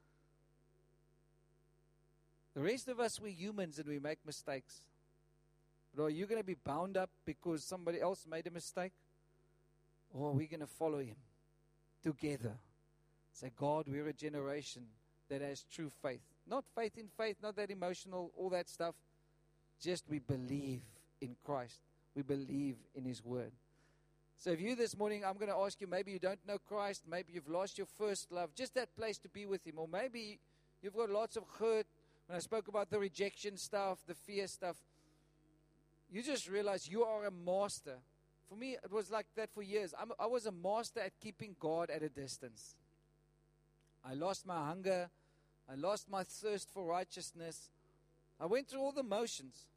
The rest of us, we're humans and we make mistakes. But are you going to be bound up because somebody else made a mistake? Or are we going to follow Him together? Say, God, we're a generation that has true faith. Not faith in faith, not that emotional, all that stuff. Just we believe in Christ. We believe in His Word. So if you this morning, I'm going to ask you, maybe you don't know Christ, maybe you've lost your first love, just that place to be with Him. Or maybe you've got lots of hurt. When I spoke about the rejection stuff, the fear stuff, you just realize you are a master. For me, it was like that for years. I'm, I was a master at keeping God at a distance. I lost my hunger. I lost my thirst for righteousness. I went through all the motions.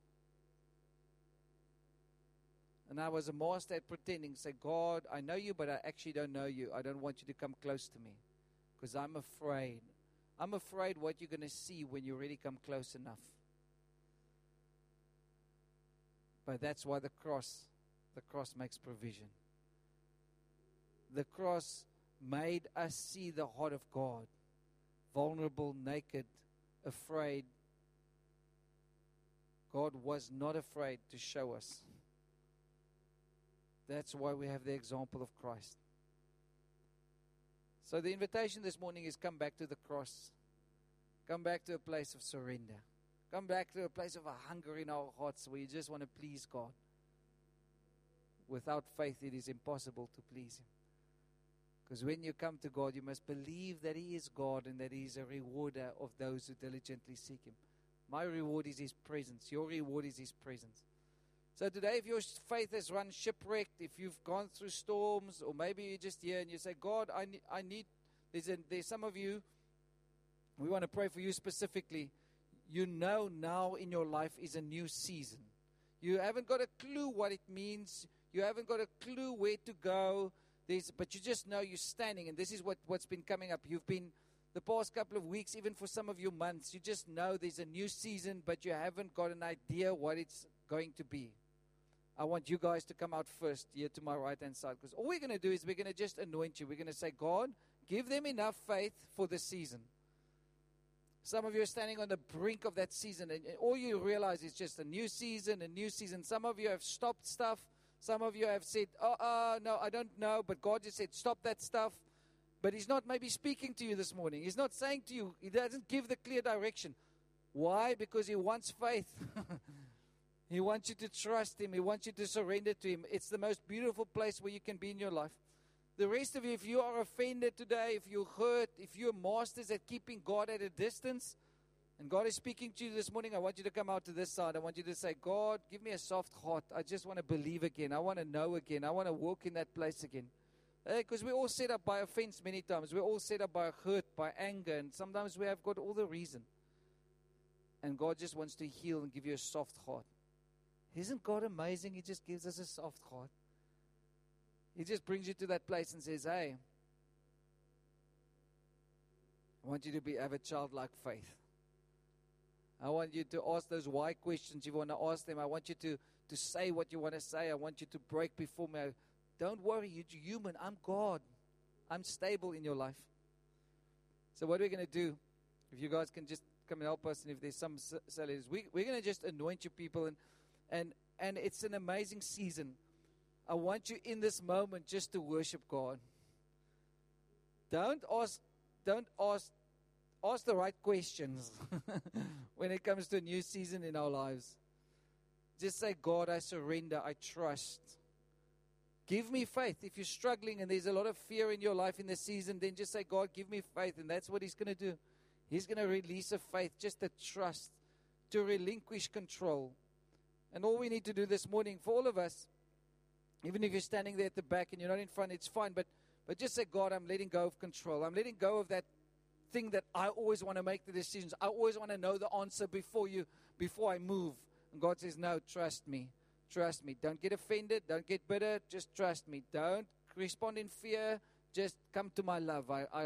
And I was a master at pretending. Say, God, I know you, but I actually don't know you. I don't want you to come close to me. Because I'm afraid. I'm afraid what you're going to see when you really come close enough. But that's why the cross, the cross makes provision. The cross made us see the heart of God. Vulnerable, naked, afraid. God was not afraid to show us. That's why we have the example of Christ. So the invitation this morning is come back to the cross. Come back to a place of surrender. Come back to a place of a hunger in our hearts where you just want to please God. Without faith, it is impossible to please Him. Because when you come to God, you must believe that He is God and that He is a rewarder of those who diligently seek Him. My reward is His presence. Your reward is His presence. So today, if your faith has run shipwrecked, if you've gone through storms, or maybe you're just here and you say, God, I need, I need there's, a, there's some of you, we want to pray for you specifically. You know now in your life is a new season. You haven't got a clue what it means. You haven't got a clue where to go. There's, but you just know you're standing, and this is what, what's been coming up. You've been, the past couple of weeks, even for some of you months, you just know there's a new season, but you haven't got an idea what it's going to be. I want you guys to come out first here to my right-hand side, because all we're going to do is we're going to just anoint you. We're going to say, God, give them enough faith for this season. Some of you are standing on the brink of that season, and all you realize is just a new season, a new season. Some of you have stopped stuff. Some of you have said, oh, uh, no, I don't know, but God just said, stop that stuff. But He's not maybe speaking to you this morning. He's not saying to you, He doesn't give the clear direction. Why? Because He wants faith. He wants you to trust Him. He wants you to surrender to Him. It's the most beautiful place where you can be in your life. The rest of you, if you are offended today, if you're hurt, if you're masters at keeping God at a distance, and God is speaking to you this morning, I want you to come out to this side. I want you to say, God, give me a soft heart. I just want to believe again. I want to know again. I want to walk in that place again. Because we're all set up by offense many times. We're all set up by hurt, by anger, and sometimes we have got all the reason. And God just wants to heal and give you a soft heart. Isn't God amazing? He just gives us a soft heart. He just brings you to that place and says, hey, I want you to be have a childlike faith. I want you to ask those why questions you want to ask them. I want you to, to say what you want to say. I want you to break before me. Don't worry, you're human. I'm God. I'm stable in your life. So what are we going to do? If you guys can just come and help us, and if there's some sellers, we, we're going to just anoint you people, and and and it's an amazing season. I want you in this moment just to worship God. Don't ask, don't ask, ask the right questions when it comes to a new season in our lives. Just say, God, I surrender, I trust. Give me faith. If you're struggling and there's a lot of fear in your life in this season, then just say, God, give me faith. And that's what He's going to do. He's going to release a faith, just a trust, to relinquish control. And all we need to do this morning for all of us, even if you're standing there at the back and you're not in front, it's fine. But, but just say, God, I'm letting go of control. I'm letting go of that thing that I always want to make the decisions. I always want to know the answer before you, before I move. And God says, no, trust me. Trust me. Don't get offended. Don't get bitter. Just trust me. Don't respond in fear. Just come to my love. I, I,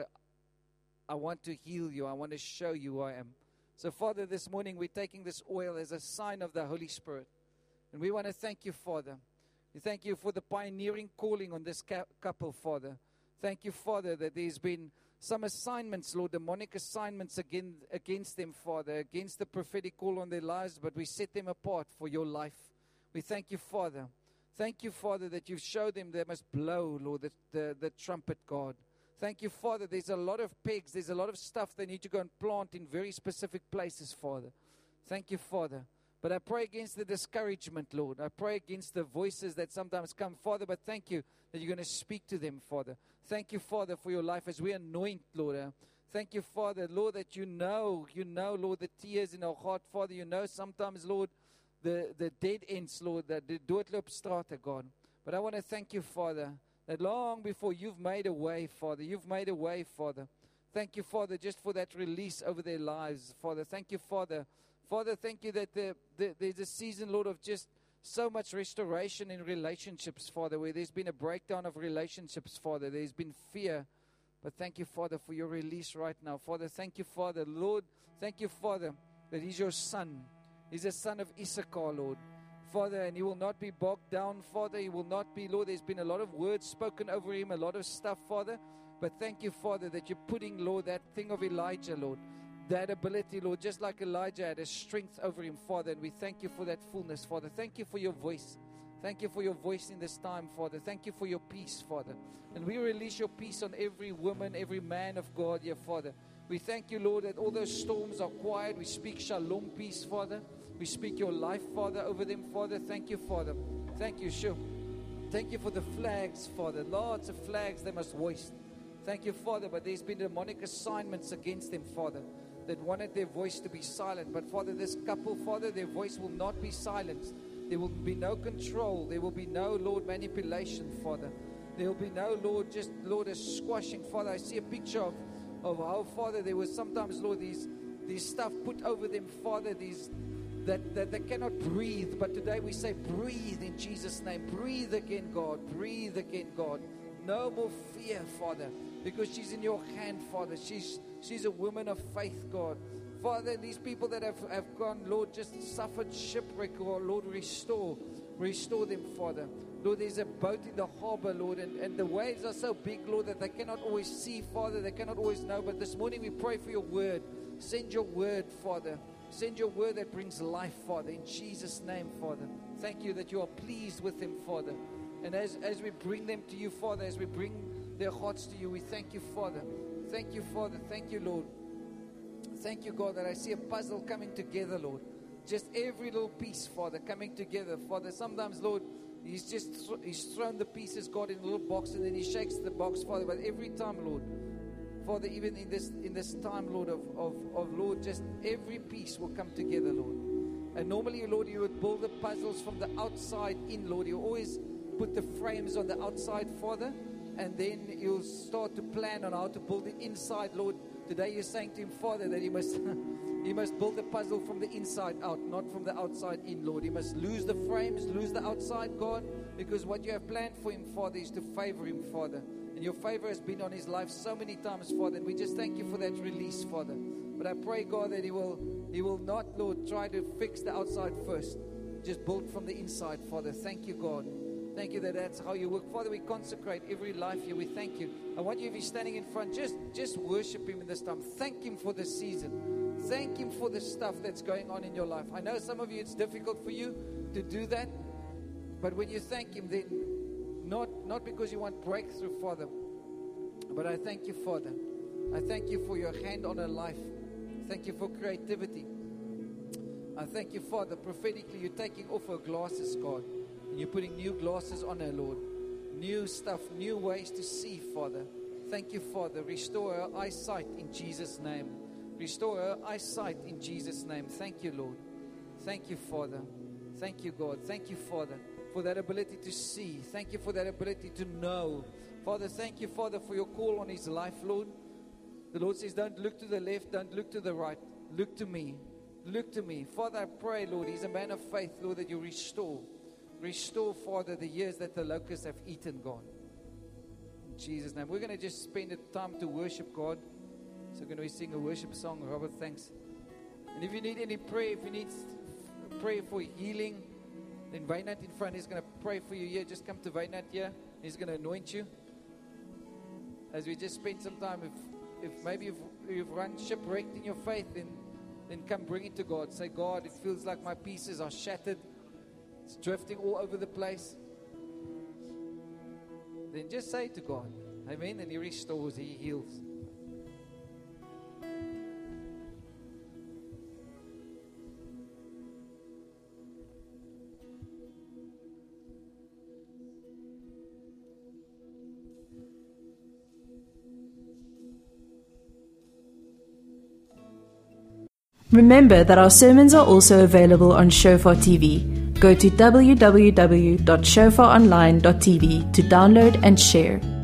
I want to heal you. I want to show you who I am. So, Father, this morning we're taking this oil as a sign of the Holy Spirit. And we want to thank you, Father. We thank you for the pioneering calling on this couple, Father. Thank you, Father, that there's been some assignments, Lord, demonic assignments against, against them, Father, against the prophetic call on their lives, but we set them apart for your life. We thank you, Father. Thank you, Father, that you've showed them they must blow, Lord, the, the, the trumpet, God. Thank you, Father. There's a lot of pegs. There's a lot of stuff they need to go and plant in very specific places, Father. Thank you, Father. But I pray against the discouragement, Lord. I pray against the voices that sometimes come, Father. But thank you that you're going to speak to them, Father. Thank you, Father, for your life as we anoint, Lord. Uh, thank you, Father, Lord, that you know, you know, Lord, the tears in our heart, Father. You know sometimes, Lord, the, the dead ends, Lord, that the doodloopstrate, God. But I want to thank you, Father, that long before you've made a way, Father. You've made a way, Father. Thank you, Father, just for that release over their lives, Father. Thank you, Father. Father, thank you that the, the, there's a season, Lord, of just so much restoration in relationships, Father, where there's been a breakdown of relationships, Father. There's been fear. But thank you, Father, for your release right now. Father, thank you, Father. Lord, thank you, Father, that He's your son. He's a son of Issachar, Lord. Father, and he will not be bogged down, Father. He will not be, Lord, there's been a lot of words spoken over him, a lot of stuff, Father. But thank you, Father, that you're putting, Lord, that thing of Elijah, Lord. That ability, Lord, just like Elijah had a strength over him, Father. And we thank you for that fullness, Father. Thank you for your voice. Thank you for your voice in this time, Father. Thank you for your peace, Father. And we release your peace on every woman, every man of God, yeah, Father. We thank you, Lord, that all those storms are quiet. We speak shalom peace, Father. We speak your life, Father, over them, Father. Thank you, Father. Thank you, sure. Thank you for the flags, Father. Lots of flags they must hoist. Thank you, Father. But there's been demonic assignments against them, Father, that wanted their voice to be silent. But Father, this couple, Father, their voice will not be silenced. There will be no control. There will be no, Lord, manipulation, Father. There will be no, Lord, just, Lord, a squashing. Father, I see a picture of, of how, Father, there was sometimes, Lord, these, these stuff put over them, Father, these that, that they cannot breathe. But today we say, breathe in Jesus' name. Breathe again, God. Breathe again, God. No more fear, Father, because she's in your hand, Father. She's She's a woman of faith, God. Father, these people that have, have gone, Lord, just suffered shipwreck, or Lord, restore. Restore them, Father. Lord, there's a boat in the harbor, Lord, and, and the waves are so big, Lord, that they cannot always see, Father. They cannot always know. But this morning we pray for your word. Send your word, Father. Send your word that brings life, Father, in Jesus' name, Father. Thank you that you are pleased with them, Father. And as, as we bring them to you, Father, as we bring their hearts to you, we thank you, Father. Thank you, Father. Thank you, Lord. Thank you, God, that I see a puzzle coming together, Lord. just every little piece, Father, coming together. Father, sometimes, Lord, He's just th- He's thrown the pieces, God, in a little box, and then He shakes the box, Father. But every time, Lord, Father, even in this in this time, Lord, of, of, of Lord, just every piece will come together, Lord. And normally, Lord, you would build the puzzles from the outside in, Lord. You always put the frames on the outside, Father, and then you'll start to plan on how to build it inside, Lord. Today you're saying to Him, Father, that He must He must build the puzzle from the inside out, not from the outside in, Lord. He must lose the frames, lose the outside, God, because what you have planned for him, Father, is to favor him, Father. And your favor has been on his life so many times, Father, and we just thank you for that release, Father. But I pray, God, that he will he will not, Lord, try to fix the outside first. Just build from the inside, Father. Thank you, God. Thank you that that's how you work. Father, we consecrate every life here. We thank you. I want you, if he's standing in front, just, just worship him in this time. Thank him for this season. Thank him for the stuff that's going on in your life. I know some of you, it's difficult for you to do that. But when you thank him, then not, not because you want breakthrough, Father, but I thank you, Father. I thank you for your hand on her life. Thank you for creativity. I thank you, Father, prophetically, you're taking off her glasses, God. And you're putting new glasses on her, Lord. New stuff, new ways to see, Father. Thank you, Father. Restore her eyesight in Jesus' name. Restore her eyesight in Jesus' name. Thank you, Lord. Thank you, Father. Thank you, God. Thank you, Father, for that ability to see. Thank you for that ability to know. Father, thank you, Father, for your call on his life, Lord. The Lord says, don't look to the left, don't look to the right. Look to me. Look to me. Father, I pray, Lord, he's a man of faith, Lord, that you restore. Restore, Father, the years that the locusts have eaten, God. In Jesus' name. We're going to just spend the time to worship God. So we're going to sing a worship song. Robert, thanks. And if you need any prayer, if you need prayer for healing, then Wynand in front is going to pray for you here. Just come to Wynand here. He's going to anoint you. As we just spend some time, if, if maybe you've, you've run shipwrecked in your faith, then, then come bring it to God. Say, God, it feels like my pieces are shattered. It's drifting all over the place. Then just say to God, amen, and he restores, he heals. Remember that our sermons are also available on Shofar T V. Go to w w w dot shofar online dot t v to download and share.